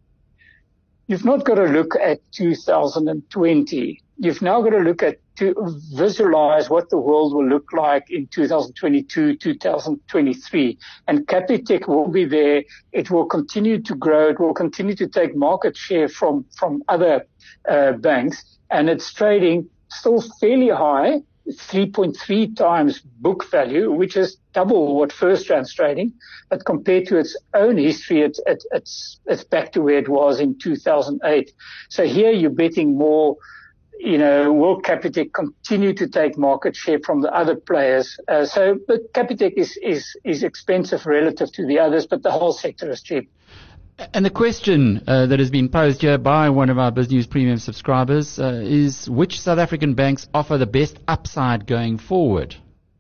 you've not got to look at two thousand twenty. You've now got to look at, to visualize what the world will look like in two thousand twenty-two, two thousand twenty-three. And Capitec will be there. It will continue to grow. It will continue to take market share from, from other uh, banks. And it's trading still fairly high, three point three times book value, which is double what FirstRand's trading. But compared to its own history, it, it, it's, it's back to where it was in two thousand eight. So here you're betting more. You know, will Capitec continue to take market share from the other players? Uh, so, but Capitec is, is, is expensive relative to the others, but the whole sector is cheap. And the question uh, that has been posed here by one of our BizNews Premium subscribers uh, is, which South African banks offer the best upside going forward?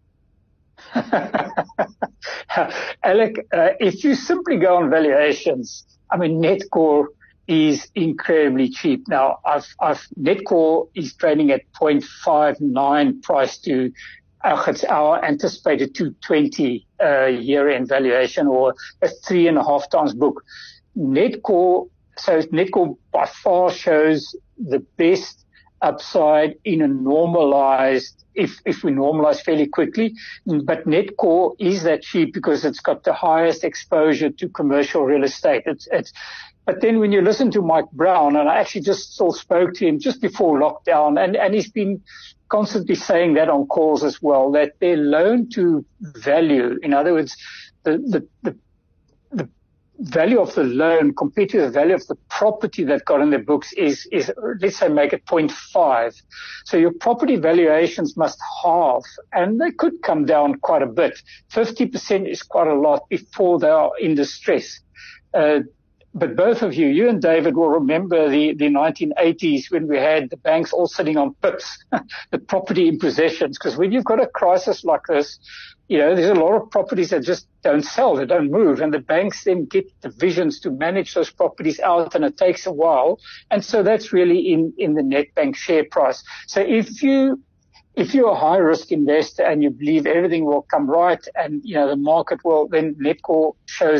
Alec, uh, if you simply go on valuations, I mean, Netcore is incredibly cheap. Now, I've, I've, Netcore is trading at zero point five nine price to uh, it's our anticipated two twenty uh, year-end valuation, or a three and a half times book. Netcore, so Netcore by far shows the best upside in a normalized, if, if we normalize fairly quickly. But Netcore is that cheap because it's got the highest exposure to commercial real estate. It's, it's, But then when you listen to Mike Brown, and I actually just still spoke to him just before lockdown, and, and he's been constantly saying that on calls as well, that their loan to value, in other words, the, the, the, the value of the loan compared to the value of the property they've got in their books is, is, let's say, make it zero point five. So your property valuations must halve, and they could come down quite a bit. fifty percent is quite a lot before they are in distress. Uh, But both of you, you and David, will remember the, the nineteen eighties when we had the banks all sitting on pips, the property impositions. Because when you've got a crisis like this, you know, there's a lot of properties that just don't sell, they don't move, and the banks then get divisions to manage those properties out, and it takes a while. And so that's really in, in the Nedbank share price. So if you If you're a high risk investor and you believe everything will come right and, you know, the market will, then Netcore shows the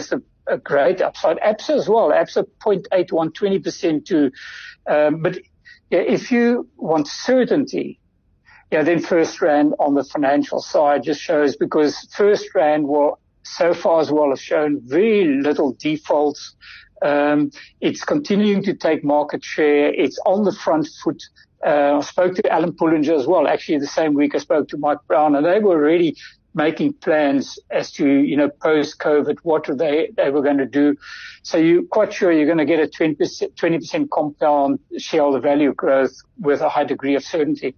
a great upside. Absa as well. Absa zero point eight one, twenty percent too. Um, but yeah, if you want certainty, yeah, then FirstRand on the financial side just shows, because FirstRand will so far as well have shown very little defaults. Um, it's continuing to take market share. It's on the front foot. Uh, I spoke to Alan Pullinger as well, actually the same week I spoke to Mike Brown, and they were already making plans as to, you know, post-COVID, what are they, they were going to do. So you're quite sure you're going to get a twenty percent, twenty percent compound shareholder value growth with a high degree of certainty.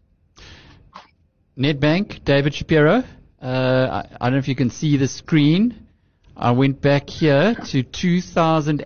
Nedbank, David Shapiro. Uh, I, I don't know if you can see the screen. I went back here to two thousand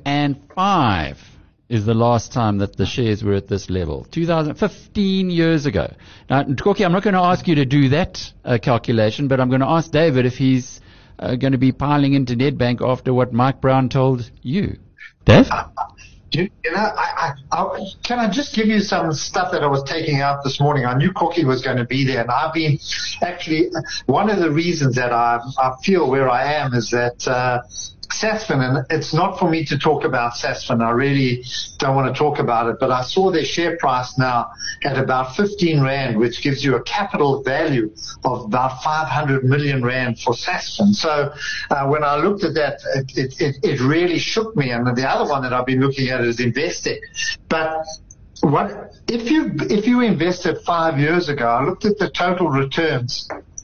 five is the last time that the shares were at this level. two thousand, fifteen years ago. Now, Nkoki, I'm not going to ask you to do that uh, calculation, but I'm going to ask David if he's uh, going to be piling into Nedbank after what Mike Brown told you. Dave? Uh, You, you know, I, I, I, can I just give you some stuff that I was taking out this morning? I knew Corky was going to be there, and I've been actually, one of the reasons that I, I feel where I am is that uh, Sasfin, and it's not for me to talk about Sasfin, I really don't want to talk about it, but I saw their share price now at about fifteen rand, which gives you a capital value of about five hundred million rand for Sasfin. So uh, when I looked at that, it, it, it, it really shook me. And the other one that I've been looking at is Investec. But what if you if you invested five years ago, I looked at the total returns.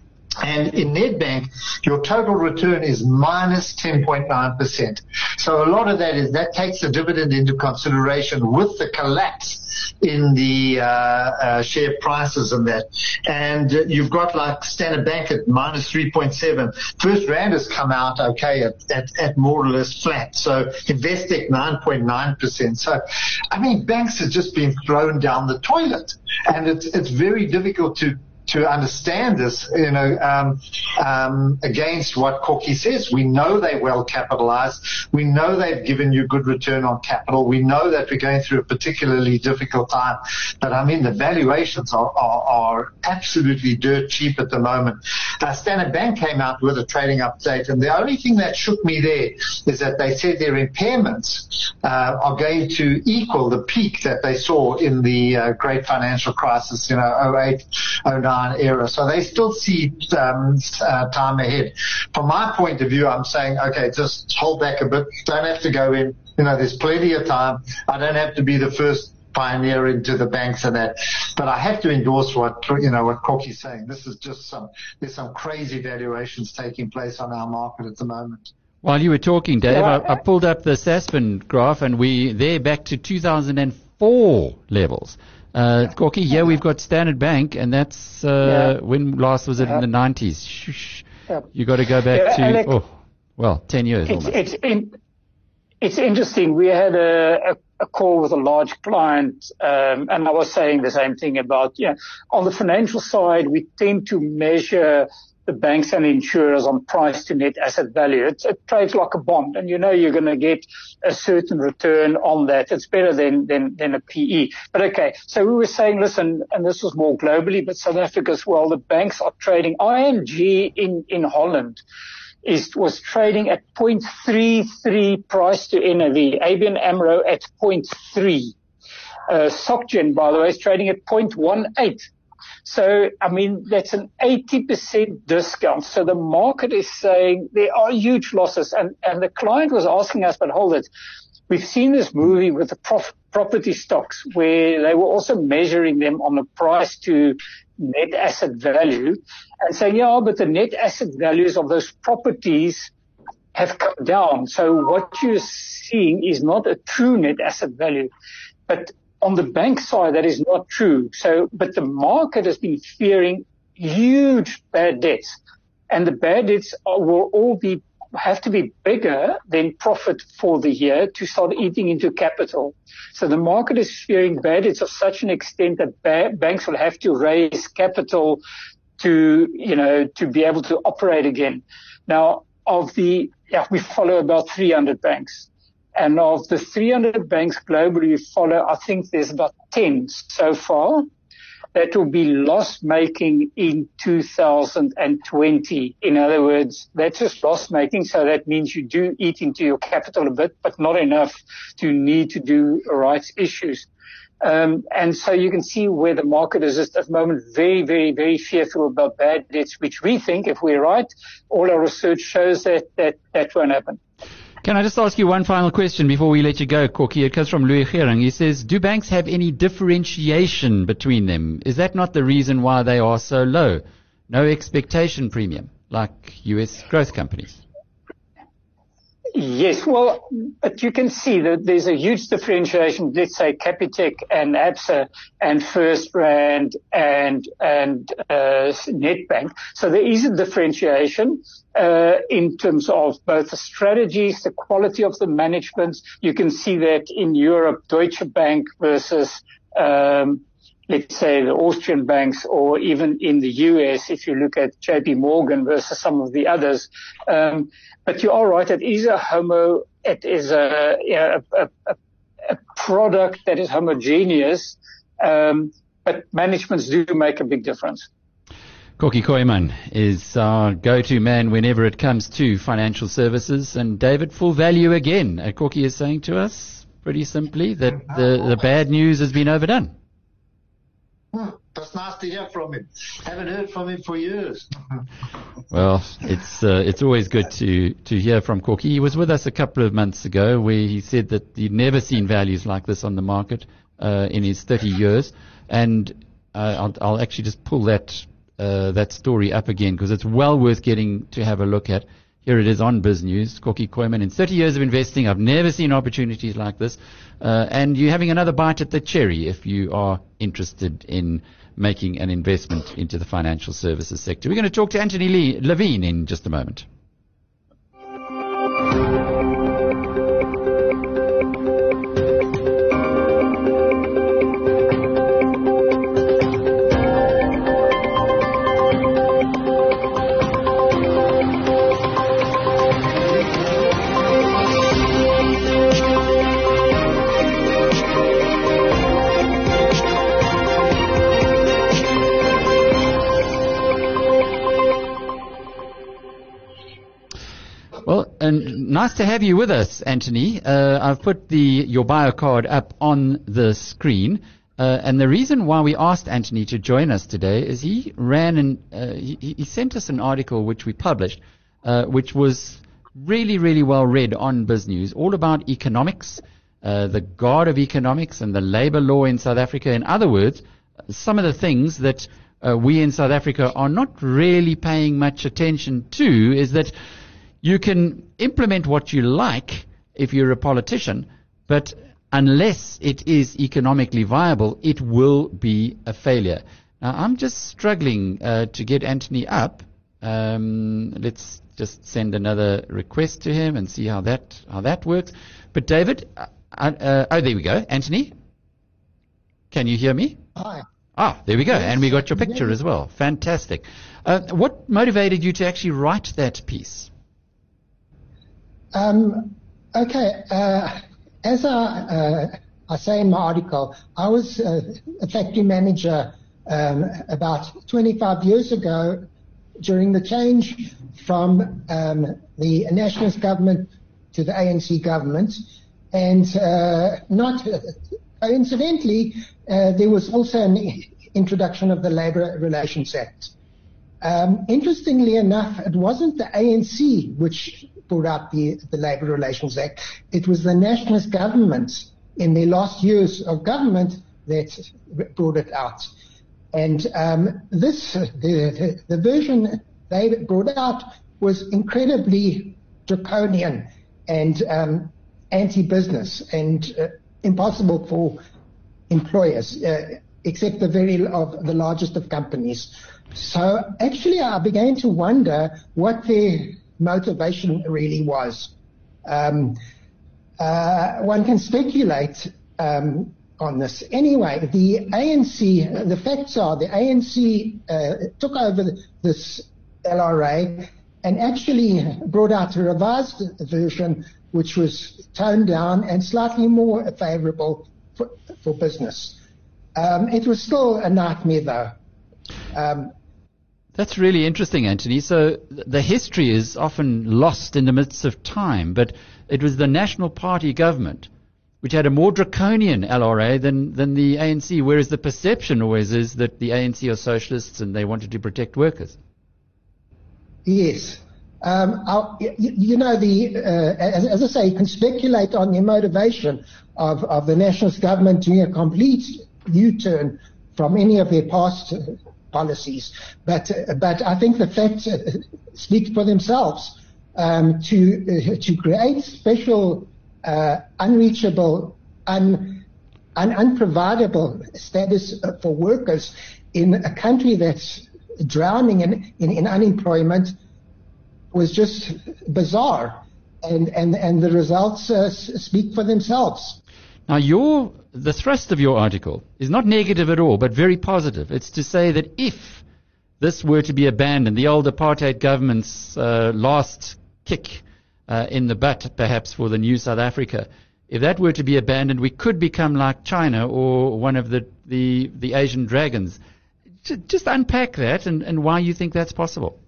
And in Nedbank, your total return is minus ten point nine percent. So a lot of that is, that takes the dividend into consideration with the collapse in the uh, uh, share prices and that. And uh, you've got like Standard Bank at minus three point seven. FirstRand has come out okay at, at, at more or less flat. So Investec nine point nine percent. So, I mean, banks have just been thrown down the toilet. And it's, it's very difficult to to understand this, you know, um, um, against what Corky says. We know they're well capitalized. We know they've given you good return on capital. We know that we're going through a particularly difficult time. But I mean, the valuations are, are, are absolutely dirt cheap at the moment. Uh, Standard Bank came out with a trading update, and the only thing that shook me there is that they said their impairments uh, are going to equal the peak that they saw in the uh, great financial crisis, you know, oh eight, oh nine era. So they still see um, uh, time ahead. From my point of view, I'm saying, okay, just hold back a bit. Don't have to go in. You know, there's plenty of time. I don't have to be the first pioneer into the banks and that. But I have to endorse what, you know, what Corky's saying. This is just some, there's some crazy valuations taking place on our market at the moment. While you were talking, Dave, I, I pulled up the Sasfin graph, and we, they're back to two thousand four levels. Uh, Corky, yeah, we've got Standard Bank, and that's, uh, yeah. when last was it, in the nineties? Shh, yeah. You got to go back yeah, to, Alec, oh, well, ten years it's, almost. It's, in, it's interesting. We had a, a, a call with a large client, um, and I was saying the same thing about, yeah, on the financial side, we tend to measure the banks and insurers on price to net asset value. It's, it trades like a bond, and you know you're going to get a certain return on that. It's better than, than, than a P E. But okay, so we were saying, listen, and this was more globally, but South Africa as well, the banks are trading. I N G in, in Holland is, was trading at zero point three three price to N A V. A B N AMRO at zero point three. Uh, SocGen, by the way, is trading at zero point one eight. So, I mean, that's an eighty percent discount. So the market is saying there are huge losses. And, and the client was asking us, but hold it. We've seen this movie with the prof- property stocks where they were also measuring them on the price to net asset value and saying, yeah, but the net asset values of those properties have come down. So what you're seeing is not a true net asset value, but on the bank side, that is not true. So, but the market has been fearing huge bad debts, and the bad debts are, will all be have to be bigger than profit for the year to start eating into capital. So the market is fearing bad debts of such an extent that ba- banks will have to raise capital to, you know, to be able to operate again. Now, of the, yeah, we follow about three hundred banks. And of the three hundred banks globally we follow, I think there's about ten so far that will be loss-making in two thousand twenty. In other words, that's just loss-making, so that means you do eat into your capital a bit, but not enough to need to do rights issues. Um, and so you can see where the market is just at the moment very, very, very fearful about bad debts, which we think, if we're right, all our research shows that that, that won't happen. Can I just ask you one final question before we let you go, Corky? It comes from Louis Gerang. He says, do banks have any differentiation between them? Is that not the reason why they are so low? No expectation premium, like U S growth companies. Yes, well, but you can see that there's a huge differentiation, let's say Capitec and Absa and FirstRand and, and, uh, Nedbank. So there is a differentiation, uh, in terms of both the strategies, the quality of the management. You can see that in Europe, Deutsche Bank versus, um, let's say the Austrian banks, or even in the U S, if you look at J P Morgan versus some of the others. Um, but you are right, it is a homo, it is a, a, a, a product that is homogeneous, um, but managements do make a big difference. Corky Kooiman is our go-to man whenever it comes to financial services. And David, full value again. Uh, Corky is saying to us, pretty simply, that the, the bad news has been overdone. Hmm, that's nice to hear from him. Haven't heard from him for years. Well, it's uh, it's always good to, to hear from Corky. He was with us a couple of months ago where he said that he'd never seen values like this on the market uh, in his thirty years. And uh, I'll, I'll actually just pull that uh, that story up again because it's well worth getting to have a look at. Here it is on BizNews. Corky Kooiman, in thirty years of investing, I've never seen opportunities like this. Uh, and you're having another bite at the cherry if you are interested in making an investment into the financial services sector. We're going to talk to Anthony Lee, Levine in just a moment. And nice to have you with us, Anthony. Uh, I've put the your bio card up on the screen. Uh, and the reason why we asked Anthony to join us today is he ran and uh, he, he sent us an article which we published, uh, which was really, really well read on BizNews, all about economics, uh, the god of economics and the labor law in South Africa. In other words, some of the things that uh, we in South Africa are not really paying much attention to is that you can implement what you like if you're a politician, but unless it is economically viable, it will be a failure. Now, I'm just struggling uh, to get Anthony up. Um, let's just send another request to him and see how that how that works. But David, uh, uh, oh, there we go. Anthony, can you hear me? Hi. Ah, there we go. And we got your picture as well. Fantastic. Uh, what motivated you to actually write that piece? Um, okay, uh, as I, uh, I say in my article, I was uh, a factory manager um, about twenty-five years ago during the change from um, the nationalist government to the A N C government. And uh, not uh, coincidentally, uh, there was also an introduction of the Labour Relations Act. Um, interestingly enough, it wasn't the A N C which brought out the, the Labour Relations Act. It was the nationalist government in their last years of government that brought it out. And um, this, the, the, the version they brought out was incredibly draconian and um, anti-business and uh, impossible for employers, uh, except the very of the largest of companies. So actually, I began to wonder what their motivation really was. Um, uh, one can speculate um, on this. Anyway, the A N C, the facts are the A N C uh, took over this L R A and actually brought out a revised version which was toned down and slightly more favorable for, for business. Um, it was still a nightmare, though. Um, That's really interesting, Anthony. So th- the history is often lost in the midst of time, but it was the National Party government which had a more draconian L R A than, than the A N C, whereas the perception always is that the A N C are socialists and they wanted to protect workers. Yes. Um, I'll, you, you know, the uh, as, as I say, you can speculate on the motivation of, of the nationalist government doing a complete U-turn from any of their past uh, policies. But uh, but I think the facts uh, speak for themselves. Um, to uh, to create special, uh, unreachable, un, un, unprovidable status for workers in a country that's drowning in, in, in unemployment was just bizarre, and and and the results uh, speak for themselves. Now, your the thrust of your article is not negative at all, but very positive. It's to say that if this were to be abandoned, the old apartheid government's uh, last kick uh, in the butt, perhaps, for the new South Africa, if that were to be abandoned, we could become like China or one of the the, the Asian dragons. Just unpack that and, and why you think that's possible.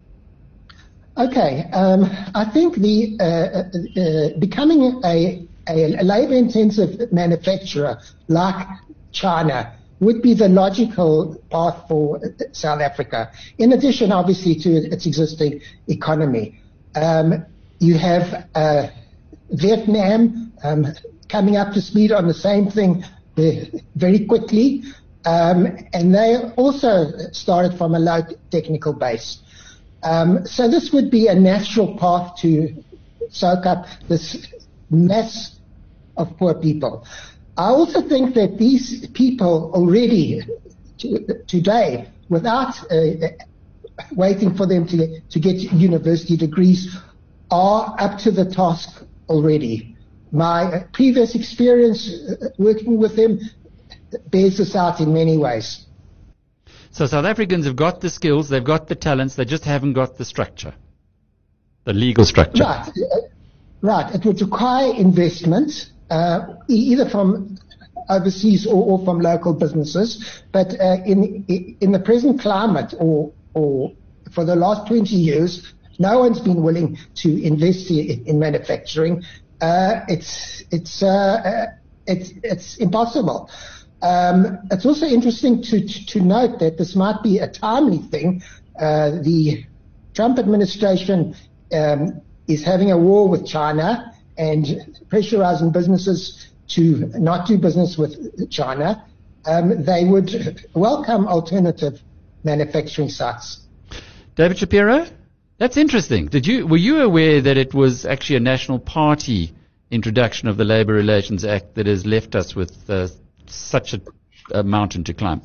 Okay, um, I think the uh, uh, becoming a, a labor-intensive manufacturer like China would be the logical path for South Africa. In addition, obviously, to its existing economy, um, you have uh, Vietnam um, coming up to speed on the same thing uh, very quickly, um, and they also started from a low technical base. Um, so this would be a natural path to soak up this mass of poor people. I also think that these people already to, today, without uh, waiting for them to, to get university degrees, are up to the task already. My previous experience working with them bears this out in many ways. So South Africans have got the skills, they've got the talents, they just haven't got the structure, the legal structure. Right. Right. It would require investment, uh, either from overseas or, or from local businesses. But uh, in in the present climate, or or for the last twenty years, no one's been willing to invest in, in manufacturing. Uh, it's it's uh, it's it's impossible. Um, it's also interesting to, to, to note that this might be a timely thing. Uh, the Trump administration um, is having a war with China and pressurizing businesses to not do business with China. Um, they would welcome alternative manufacturing sites. David Shapiro, that's interesting. Did you were you aware that it was actually a National Party introduction of the Labour Relations Act that has left us with uh, such a, a mountain to climb?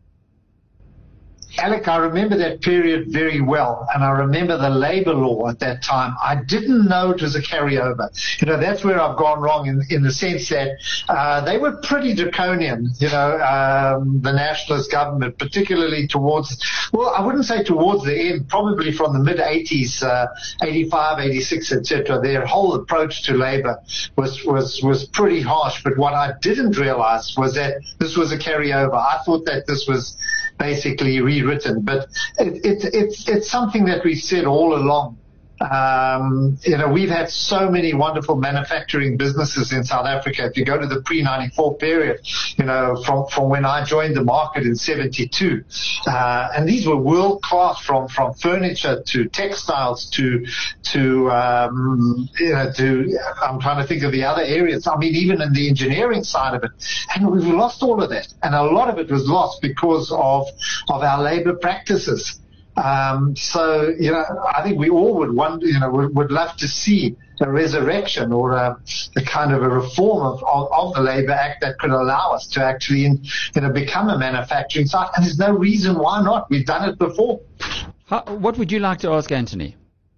Alec, I remember that period very well, and I remember the labour law at that time. I didn't know it was a carryover. You know, that's where I've gone wrong in, in the sense that uh, they were pretty draconian, you know, um, the nationalist government, particularly towards, well, I wouldn't say towards the end, probably from the mid-eighties, uh, eighty-five, eighty-six, et cetera. Their whole approach to labour was, was, was pretty harsh. But what I didn't realise was that this was a carryover. I thought that this was basically rewritten, but it, it, it's it's something that we've said all along. Um, you know, we've had so many wonderful manufacturing businesses in South Africa. If you go to the pre ninety-four period, you know, from, from when I joined the market in seventy-two, uh, and these were world class, from, from furniture to textiles to, to, um, you know, to, I'm trying to think of the other areas. I mean, even in the engineering side of it. And we've lost all of that. And a lot of it was lost because of, of our labor practices. Um, so, you know, I think we all would wonder, you know, would, would love to see a resurrection or a, a kind of a reform of, of, of the Labour Act that could allow us to actually, in, you know, become a manufacturing site. And there's no reason why not. We've done it before. How, what would you like to ask Anthony?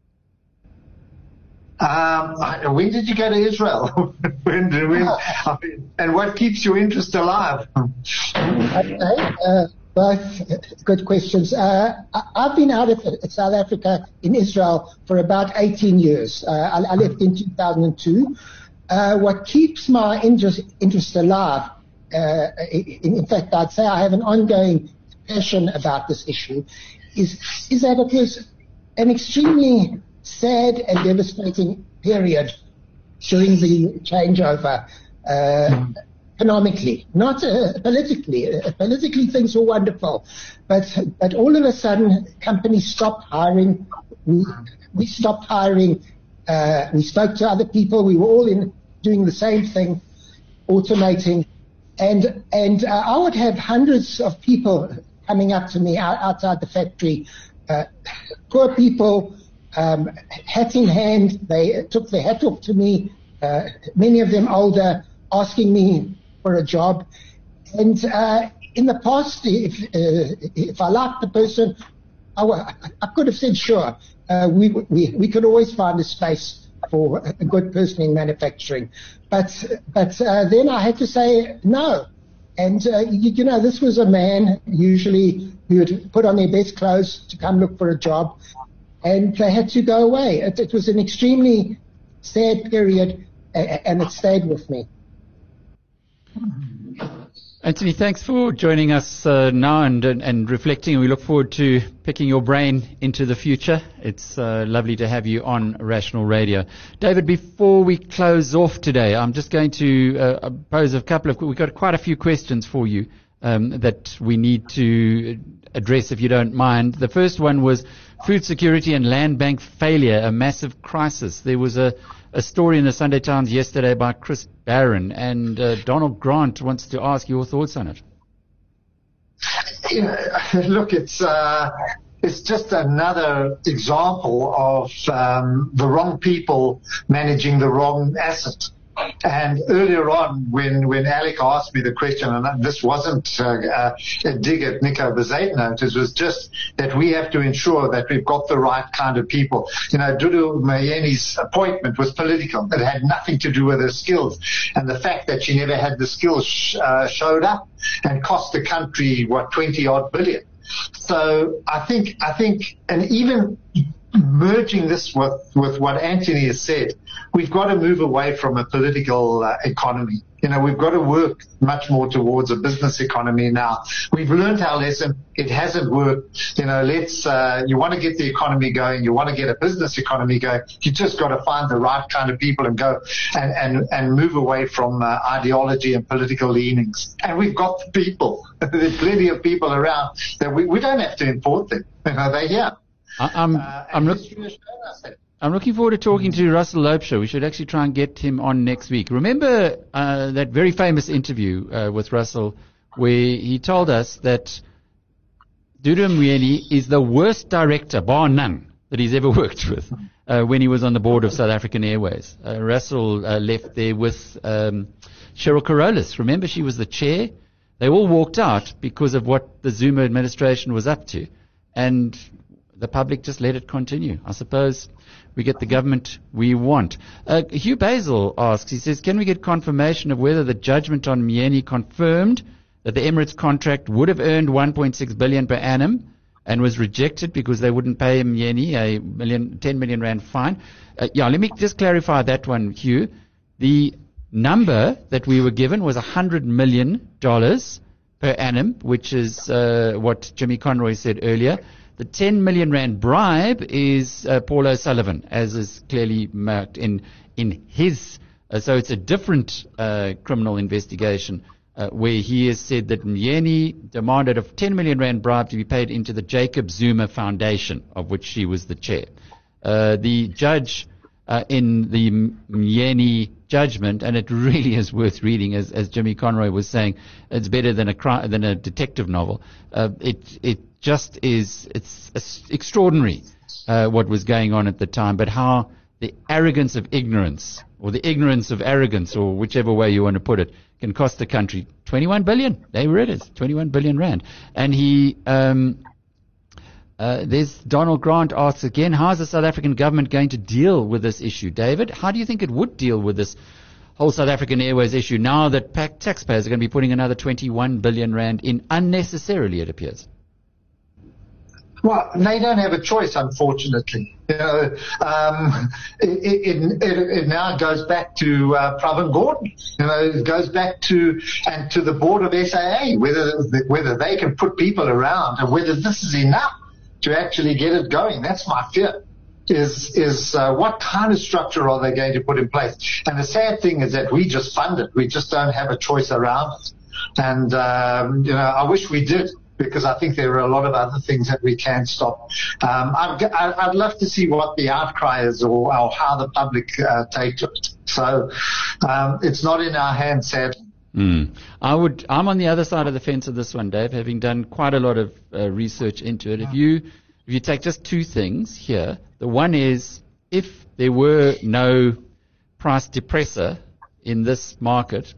Um, when did you go to Israel? when did we, I mean, and what keeps your interest alive? Okay. Uh, Both good questions. Uh, I've been out of South Africa in Israel for about eighteen years. Uh, I, I left in two thousand two. Uh, what keeps my interest, interest alive uh, in, in fact, I'd say I have an ongoing passion about this issue, is, is that it was an extremely sad and devastating period during the changeover, uh, mm. economically, not uh, politically. Uh, politically, things were wonderful, but but all of a sudden, companies stopped hiring. We, we stopped hiring. Uh, we spoke to other people. We were all in doing the same thing, automating, and and uh, I would have hundreds of people coming up to me out, outside the factory, uh, poor people. Um, hat in hand, they took their hat off to me, uh, many of them older, asking me for a job. And uh, in the past, if uh, if I liked the person, I, I could have said, sure, uh, we, we we could always find a space for a good person in manufacturing. But but uh, then I had to say no. And, uh, you, you know, this was a man usually who would put on their best clothes to come look for a job. And they had to go away. It, it was an extremely sad period, and it stayed with me. Anthony, thanks for joining us uh, now and, and and reflecting. We look forward to picking your brain into the future. It's uh, lovely to have you on Rational Radio. David, before we close off today, I'm just going to uh, pose a couple of, we've got quite a few questions for you um, that we need to address, if you don't mind. The first one was food security and land bank failure, a massive crisis. There was a, a story in the Sunday Times yesterday by Chris Barron, and uh, Donald Grant wants to ask your thoughts on it. You know, look, it's uh, it's just another example of um, the wrong people managing the wrong asset. And earlier on, when, when Alec asked me the question, and this wasn't uh, a dig at Nico Bezuidenhout, it was just that we have to ensure that we've got the right kind of people. You know, Dudu Myeni's appointment was political. It had nothing to do with her skills. And the fact that she never had the skills sh- uh, showed up and cost the country, what, twenty odd billion. So I think, I think, and even merging this with, with what Anthony has said, we've got to move away from a political uh, economy. You know, we've got to work much more towards a business economy now. We've learned our lesson. It hasn't worked. You know, let's, uh, you want to get the economy going. You want to get a business economy going. You just got to find the right kind of people and go and, and, and move away from uh, ideology and political leanings. And we've got the people. There's plenty of people around that we, we don't have to import them. You know, they're here. I'm, uh, I'm, look, I'm looking forward to talking to Russell Loubser. We should actually try and get him on next week. Remember uh, that very famous interview uh, with Russell where he told us that Dudu Myeni is the worst director, bar none, that he's ever worked with uh, when he was on the board of South African Airways. Uh, Russell uh, left there with um, Cheryl Carolus. Remember, she was the chair. They all walked out because of what the Zuma administration was up to. And the public just let it continue. I suppose we get the government we want. Uh, Hugh Basil asks, he says, can we get confirmation of whether the judgment on Myeni confirmed that the Emirates contract would have earned one point six billion per annum and was rejected because they wouldn't pay Myeni a million, ten million rand fine? Uh, yeah, let me just clarify that one, Hugh. The number that we were given was one hundred million dollars per annum, which is uh, what Jimmy Conroy said earlier. The ten million rand bribe is uh, Paul O'Sullivan, as is clearly marked in in his. Uh, so it's a different uh, criminal investigation uh, where he has said that Myeni demanded a ten million rand bribe to be paid into the Jacob Zuma Foundation, of which she was the chair. Uh, the judge uh, in the Myeni judgment, and it really is worth reading, as, as Jimmy Conroy was saying, it's better than a cri- than a detective novel. Uh, it it just is, it's, it's extraordinary uh, what was going on at the time, but how the arrogance of ignorance, or the ignorance of arrogance, or whichever way you want to put it, can cost the country twenty-one billion. There it is, twenty-one billion rand. And he, um, uh, there's Donald Grant asks again, how is the South African government going to deal with this issue? David, how do you think it would deal with this whole South African Airways issue now that taxpayers are going to be putting another twenty-one billion rand in unnecessarily, it appears? Well, they don't have a choice, unfortunately. You know, um, it, it, it, it now goes back to uh, Pravin Gordhan. You know, it goes back to and to the board of S A A, whether whether they can put people around and whether this is enough to actually get it going. That's my fear. Is is uh, what kind of structure are they going to put in place? And the sad thing is that we just fund it. We just don't have a choice around it. And um, you know, I wish we did, because I think there are a lot of other things that we can stop. Um, I'd, I'd love to see what the outcry is, or, or how the public uh, take it. So um, it's not in our hands, sadly. Mm. I would. I'm on the other side of the fence of this one, Dave, having done quite a lot of uh, research into it. If you if you take just two things here, the one is if there were no price depressor in this market,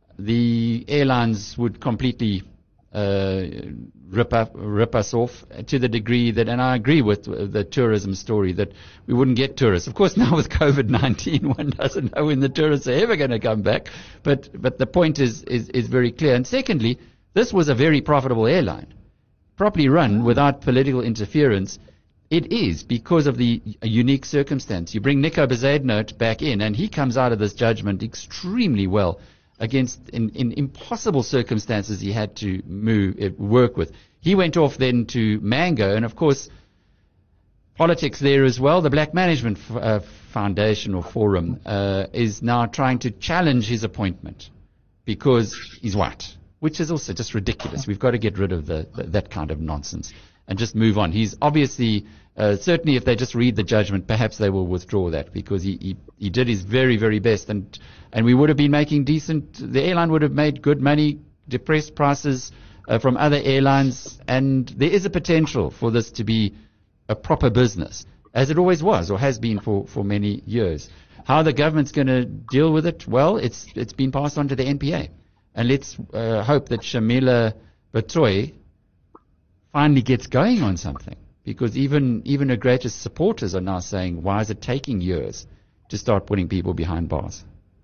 the airlines would completely uh, rip up, rip us off to the degree that, and I agree with the tourism story, that we wouldn't get tourists. Of course, now with COVID nineteen, one doesn't know when the tourists are ever going to come back. But, but the point is, is, is very clear. And secondly, this was a very profitable airline, properly run without political interference. It is because of the unique circumstance. You bring Nico Bezuidenhout back in, and he comes out of this judgment extremely well against in, in impossible circumstances he had to move uh, work with. He went off then to Mango, and of course politics there as well. The Black Management F- uh, Foundation or Forum uh, is now trying to challenge his appointment because he's white, which is also just ridiculous. We've got to get rid of the, the, that kind of nonsense and just move on. He's obviously, uh, certainly if they just read the judgment, perhaps they will withdraw that, because he, he, he did his very, very best, and, and we would have been making decent, the airline would have made good money, depressed prices uh, from other airlines, and there is a potential for this to be a proper business, as it always was or has been for, for many years. How the government's going to deal with it? Well, it's it's been passed on to the N P A, and let's uh, hope that Shamila Batoy finally gets going on something, because even even her greatest supporters are now saying, why is it taking years to start putting people behind bars?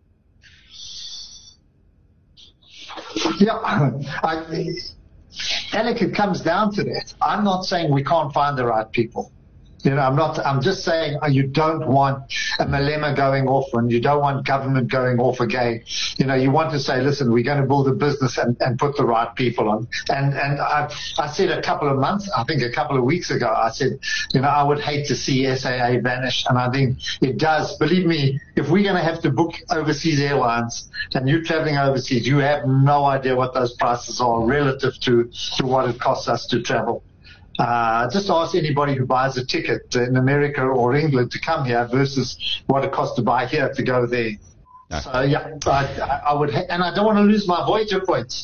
Yeah, I, Alec, it comes down to that. I'm not saying we can't find the right people. You know, I'm not, I'm just saying uh, you don't want a Malema going off, and you don't want government going off again. You know, you want to say, listen, we're going to build a business and, and put the right people on. And, and I, I said a couple of months, I think a couple of weeks ago, I said, you know, I would hate to see S A A vanish. And I think it does. Believe me, if we're going to have to book overseas airlines and you're traveling overseas, you have no idea what those prices are relative to, to what it costs us to travel. Uh, just ask anybody who buys a ticket in America or England to come here versus what it costs to buy here to go there. No. So yeah, I, I would, ha- and I don't want to lose my Voyager points.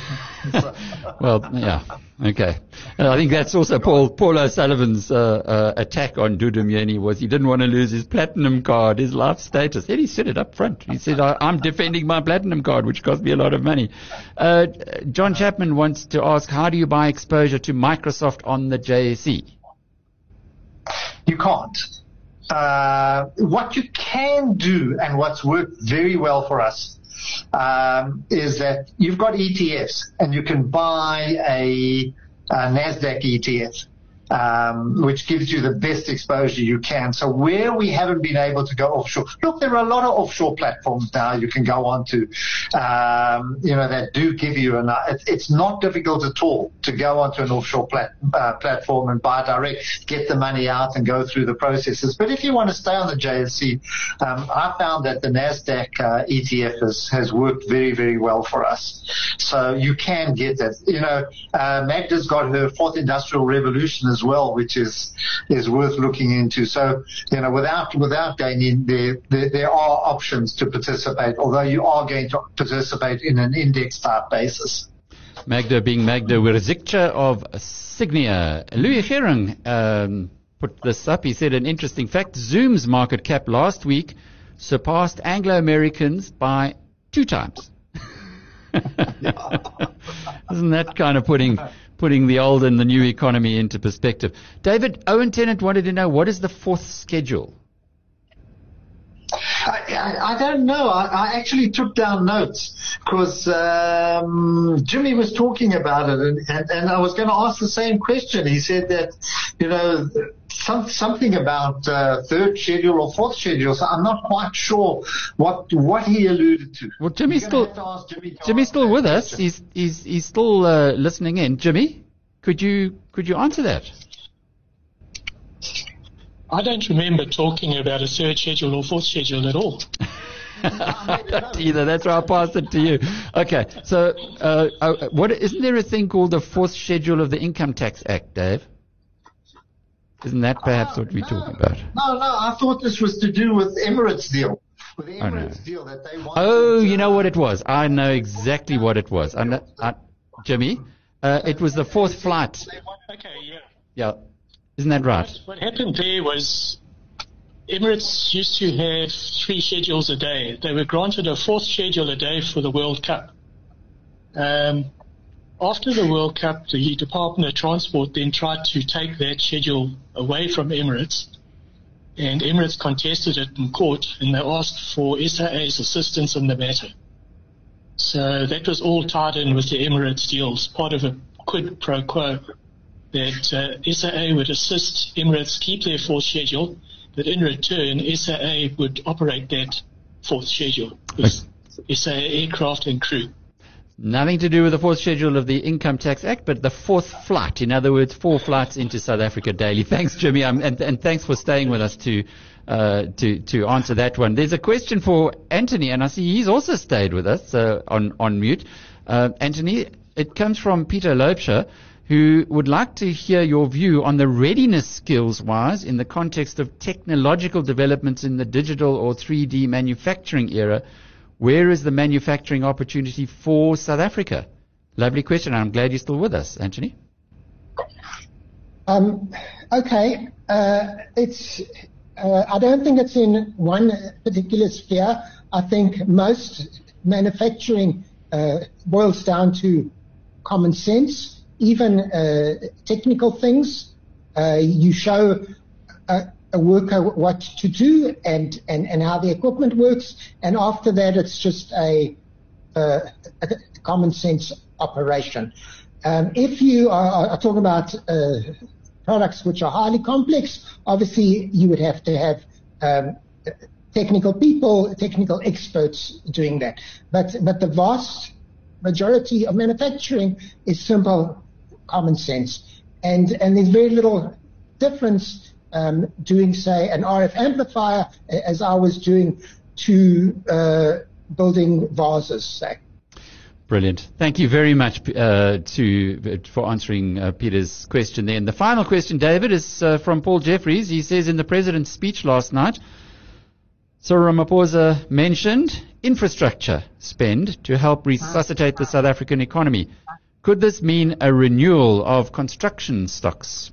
Well, yeah, okay. And I think that's also Paul Paul O'Sullivan's uh, uh, attack on Dudu Myeni, was he didn't want to lose his platinum card, his life status. Then he said it up front. He said, I, I'm defending my platinum card, which cost me a lot of money. Uh, John Chapman wants to ask, how do you buy exposure to Microsoft on the J S E? You can't. Uh, what you can do, and what's worked very well for us, um, is that you've got E T Fs, and you can buy a, a NASDAQ E T F, um, which gives you the best exposure you can. So where we haven't been able to go offshore, look, there are a lot of offshore platforms now you can go on to, um, you know, that do give you an, it's, it's not difficult at all to go onto an offshore plat, uh, platform and buy direct, get the money out and go through the processes. But if you want to stay on the J S E, um, I found that the NASDAQ uh, E T F has, has worked very, very well for us. So you can get that. You know, uh, Magda's got her fourth industrial revolution as well, which is is worth looking into. So, you know, without without going in there, there, there are options to participate, although you are going to participate in an index type basis. Magda being Magda Wirzicka of Signia. Louis Gerring um, put this up. He said an interesting fact: Zoom's market cap last week surpassed Anglo Americans by two times. Isn't that kind of putting putting the old and the new economy into perspective? David, Owen Tennant wanted to know, what is the fourth schedule? Uh, I, I, I don't know. I, I actually took down notes because um, Jimmy was talking about it, and, and, and I was going to ask the same question. He said that, you know, some, something about uh, third schedule or fourth schedule. So I'm not quite sure what what he alluded to. Well, Jimmy's still Jimmy Jimmy's still with us. He's he's he's still uh, listening in. Jimmy, could you could you answer that? I don't remember talking about a third schedule or fourth schedule at all. I don't either. That's why I'll pass it to you. Okay. So, uh, uh, what isn't there a thing called the fourth schedule of the Income Tax Act, Dave? Isn't that perhaps what we're no, talking about? No, no. I thought this was to do with Emirates deal. With the Oh, no. Emirates deal that they wanted. Oh, to, you know what it was. I know exactly what it was. I know, I, Jimmy, uh, it was the fourth flight. Okay, yeah. Yeah. Isn't that right? What happened there was Emirates used to have three schedules a day. They were granted a fourth schedule a day for the World Cup. Um, after the World Cup, the Department of Transport then tried to take that schedule away from Emirates, and Emirates contested it in court, and they asked for S A A's assistance in the matter. So that was all tied in with the Emirates deals, part of a quid pro quo, that uh, S A A would assist Emirates keep their fourth schedule, but in return, S A A would operate that fourth schedule with S A A aircraft and crew. Nothing to do with the fourth schedule of the Income Tax Act, but the fourth flight. In other words, four flights into South Africa daily. Thanks, Jimmy, um, and, and thanks for staying with us to uh, to to answer that one. There's a question for Anthony, and I see he's also stayed with us uh, on on mute. Uh, Anthony, it comes from Peter Loebscher, who would like to hear your view on the readiness skills-wise in the context of technological developments in the digital or three D manufacturing era. Where is the manufacturing opportunity for South Africa? Lovely question. I'm glad you're still with us, Anthony. Um, okay. Uh, it's. Uh, I don't think it's in one particular sphere. I think most manufacturing uh, boils down to common sense. Even uh, technical things, uh, you show a, a worker what to do and, and, and how the equipment works, and after that it's just a, uh, a common sense operation. Um, if you are, are talking about uh, products which are highly complex, obviously you would have to have um, technical people, technical experts doing that. But but the vast majority of manufacturing is simple common sense, and and there's very little difference um, doing, say, an R F amplifier as I was doing to uh, building vases, say. Brilliant. Thank you very much uh, to for answering uh, Peter's question there. And the final question, David, is uh, from Paul Jeffries. He says in the President's speech last night, Cyril Ramaphosa mentioned infrastructure spend to help resuscitate the South African economy. Could this mean a renewal of construction stocks?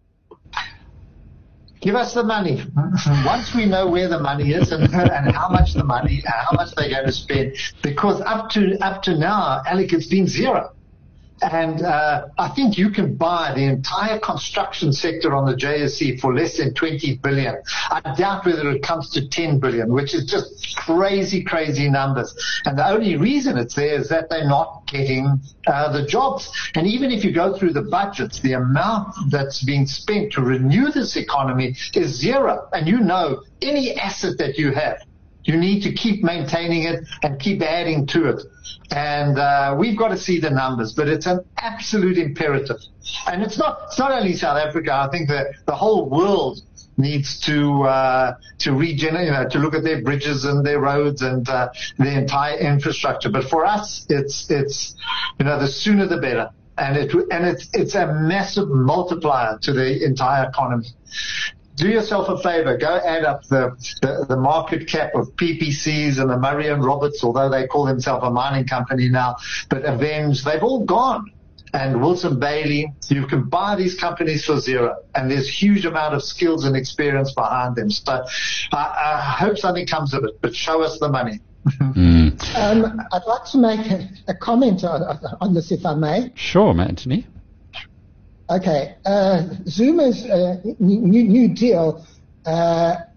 Give us the money. Once we know where the money is and, and how much the money, how much they're going to spend, because up to up to now, Alec, it's been zero. And uh, I think you can buy the entire construction sector on the J S E for less than twenty billion. I doubt whether it comes to ten billion, which is just crazy, crazy numbers. And the only reason it's there is that they're not getting uh, the jobs. And even if you go through the budgets, the amount that's being spent to renew this economy is zero. And you know, any asset that you have, you need to keep maintaining it and keep adding to it. And uh, we've got to see the numbers, but it's an absolute imperative. And it's not it's not only South Africa. I think that the whole world needs to uh, to regenerate, you know, to look at their bridges and their roads and uh, their entire infrastructure. But for us, it's it's you know the sooner the better. And it and it's it's a massive multiplier to the entire economy. Do yourself a favor, go add up the, the, the market cap of P P Cs and the Murray and Roberts, although they call themselves a mining company now, but Avenge, they've all gone. And Wilson Bailey, you can buy these companies for zero, and there's huge amount of skills and experience behind them. So I, I hope something comes of it, but show us the money. mm. um, I'd like to make a, a comment on, on this, if I may. Sure, Anthony. Okay, uh, Zuma's uh, new, new deal uh,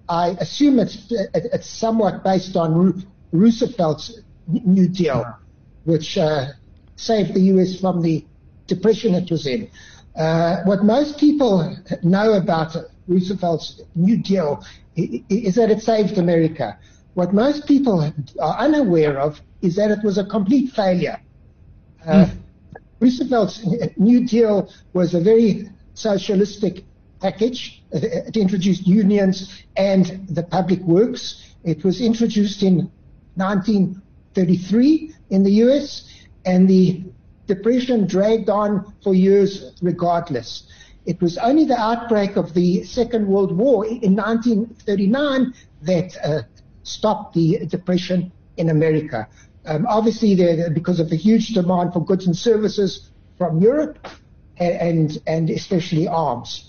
I assume it's it's somewhat based on Roosevelt's New Deal, which uh, saved the U S from the depression it was in. Uh, what most people know about Roosevelt's New Deal is that it saved America. What most people are unaware of is that it was a complete failure. Uh, mm. Roosevelt's New Deal was a very socialistic package. It introduced unions and the public works. It was introduced in nineteen thirty-three in the U S, and the depression dragged on for years regardless. It was only the outbreak of the Second World War in nineteen thirty-nine that uh, stopped the depression in America. Um, obviously, there, because of the huge demand for goods and services from Europe, and and, and especially arms.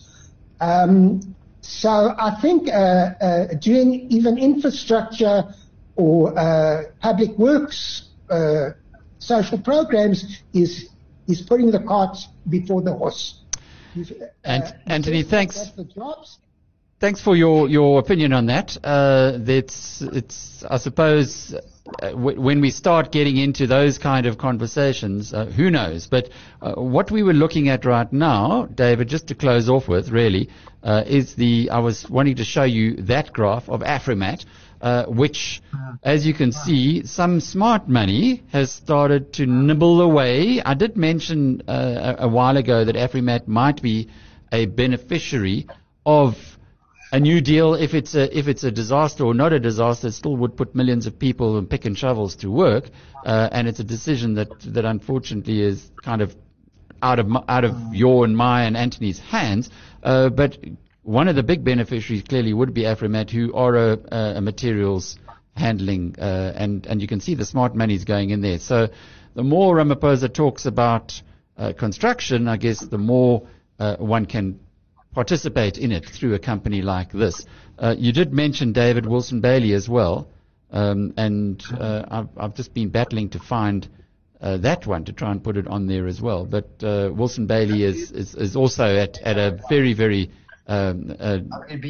Um, so I think uh, uh, doing even infrastructure or uh, public works uh, social programs is is putting the cart before the horse. And uh, Anthony, thanks. The jobs. Thanks for your, your opinion on that. Uh, that's it's I suppose uh, w- when we start getting into those kind of conversations, uh, who knows? But uh, what we were looking at right now, David, just to close off with, really, uh, is the I was wanting to show you that graph of Afrimat. Uh, which, as you can see, some smart money has started to nibble away. I did mention uh, a, a while ago that Afrimat might be a beneficiary of a new deal. If it's a if it's a disaster or not a disaster, it still would put millions of people in pick and shovels to work, uh, and it's a decision that that unfortunately is kind of out of out of your and my and Anthony's hands. Uh, but one of the big beneficiaries clearly would be Afrimat, who are a, a materials handling, uh, and, and you can see the smart money's going in there. So the more Ramaphosa talks about uh, construction, I guess the more uh, one can participate in it through a company like this. Uh, you did mention David Wilson Bailey as well, um, and uh, I've, I've just been battling to find uh, that one to try and put it on there as well. But uh, Wilson Bailey is, is, is also at, at a very, very Um, a,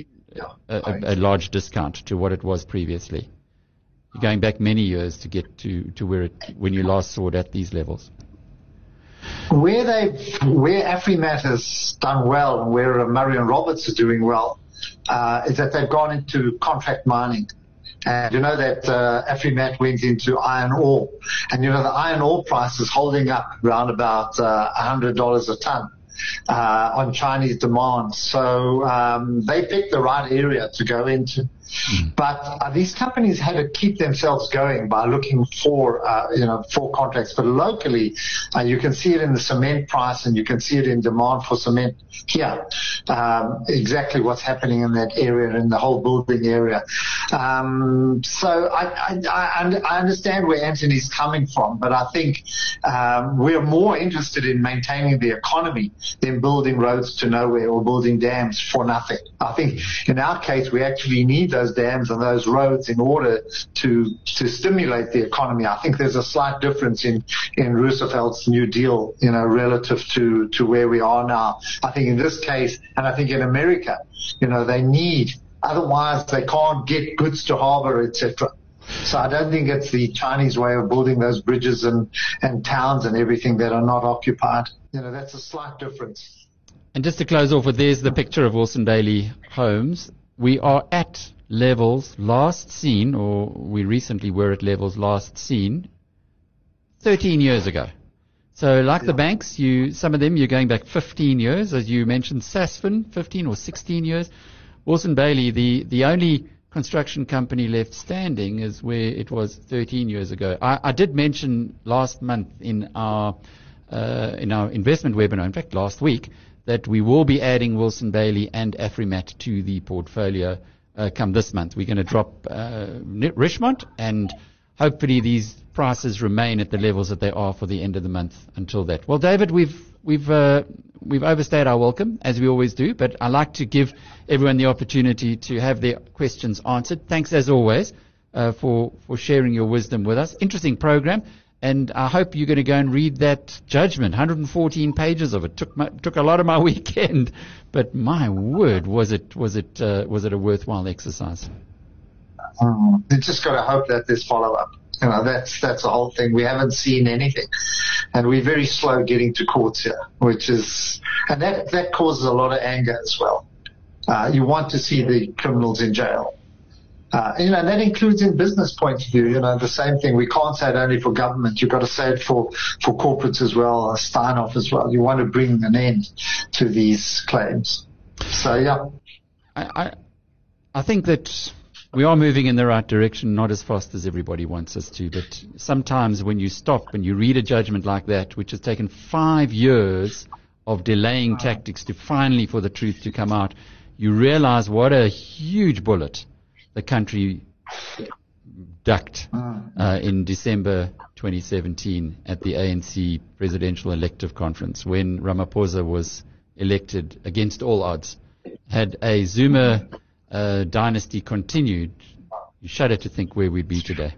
a, a large discount to what it was previously. You're going back many years to get to, to where it, when you last saw it at these levels. Where they, where Afrimat has done well, and where Murray and Roberts are doing well, uh, is that they've gone into contract mining. And you know that uh, Afrimat went into iron ore, and you know the iron ore price is holding up around about uh, one hundred dollars a ton. Uh, on Chinese demand. So um, they picked the right area to go into. Mm. But uh, these companies had to keep themselves going by looking for, uh, you know, for contracts. But locally, uh, you can see it in the cement price, and you can see it in demand for cement here. Um, exactly what's happening in that area, in the whole building area. Um, so I, I, I, I understand where Anthony's coming from, but I think um, we're more interested in maintaining the economy than building roads to nowhere or building dams for nothing. I think in our case, we actually need those dams and those roads in order to to stimulate the economy. I think there's a slight difference in, in Roosevelt's New Deal, you know, relative to, to where we are now. I think in this case, and I think in America, you know, they need, otherwise they can't get goods to harbor, et cetera. So I don't think it's the Chinese way of building those bridges and, and towns and everything that are not occupied. You know, that's a slight difference. And just to close off with, there's the picture of Wilson Bailey Homes. We are at levels last seen, or we recently were at levels last seen thirteen years ago. So like yeah. the banks, you some of them you're going back fifteen years, as you mentioned, Sasfin, fifteen or sixteen years. Wilson Bailey, the, the only construction company left standing is where it was thirteen years ago. I, I did mention last month in our uh, in our investment webinar, in fact last week, that we will be adding Wilson Bailey and Afrimat to the portfolio uh, come this month. We're going to drop uh, Richmond, and hopefully these prices remain at the levels that they are for the end of the month until that. Well, David, we've we've uh, we've overstayed our welcome, as we always do, but I like to give everyone the opportunity to have their questions answered. Thanks, as always, uh, for, for sharing your wisdom with us. Interesting program. And I hope you're going to go and read that judgment. one hundred fourteen pages of it. Took my, took a lot of my weekend, but my word, was it was it uh, was it a worthwhile exercise? Um, you just got to hope that there's follow up. You know, that's that's the whole thing. We haven't seen anything, and we're very slow getting to courts here, which is, and that that causes a lot of anger as well. Uh, you want to see the criminals in jail. Uh, you know, and that includes in business point of view, you know, the same thing. We can't say it only for government. You've got to say it for, for corporates as well, uh, Steinhoff as well. You want to bring an end to these claims. So, yeah. I, I, I think that we are moving in the right direction, not as fast as everybody wants us to, but sometimes when you stop and you read a judgment like that, which has taken five years of delaying tactics to finally for the truth to come out, you realize what a huge bullet the country ducked uh, in December twenty seventeen at the A N C presidential elective conference when Ramaphosa was elected against all odds. Had a Zuma uh, dynasty continued, you shudder to think where we'd be today.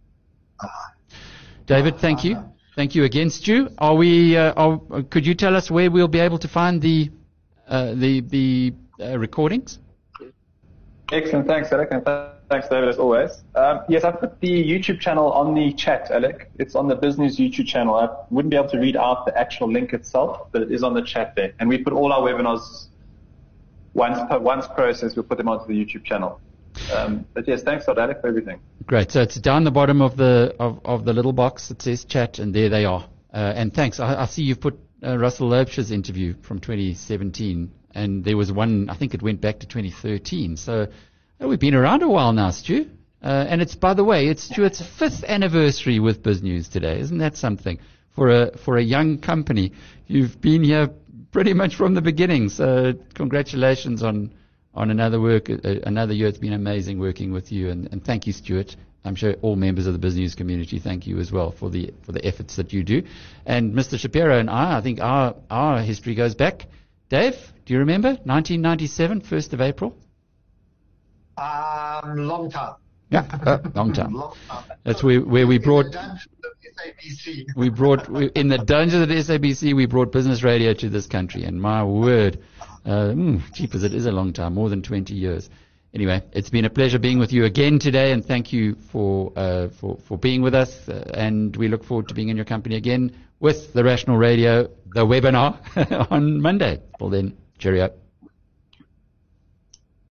David, thank you. Thank you again, Stu. Are we? Uh, are, could you tell us where we'll be able to find the uh, the the uh, recordings? Excellent. Thanks, Alec. And th- thanks, David, as always. Um, yes, I put the YouTube channel on the chat, Alec. It's on the business YouTube channel. I wouldn't be able to read out the actual link itself, but it is on the chat there. And we put all our webinars, once once processed, we'll put them onto the YouTube channel. Um, but yes, thanks, Alec, for everything. Great. So it's down the bottom of the of, of the little box that says chat, and there they are. Uh, and thanks. I, I see you've put uh, Russell Loebsch's interview from twenty seventeen. And there was one, I think it went back to twenty thirteen. So oh, we've been around a while now, Stu. Uh, and it's, by the way, it's Stuart's fifth anniversary with BizNews today. Isn't that something? For a for a young company, you've been here pretty much from the beginning. So congratulations on on another work, uh, another year. It's been amazing working with you. And, and thank you, Stuart. I'm sure all members of the BizNews community thank you as well for the for the efforts that you do. And Mister Shapiro and I, I think our our history goes back. Dave, do you remember nineteen ninety-seven, first of April? Um, long time. Yeah, uh, long time. long time. That's where, where we brought, in the dungeons of S A B C. we brought, we, in the dungeons of the S A B C, we brought business radio to this country. And my word, uh, mm, jeepers, it is a long time, more than twenty years. Anyway, it's been a pleasure being with you again today, and thank you for, uh, for, for being with us. Uh, and we look forward to being in your company again with the Rational Radio, the webinar on Monday. Well then, cheerio.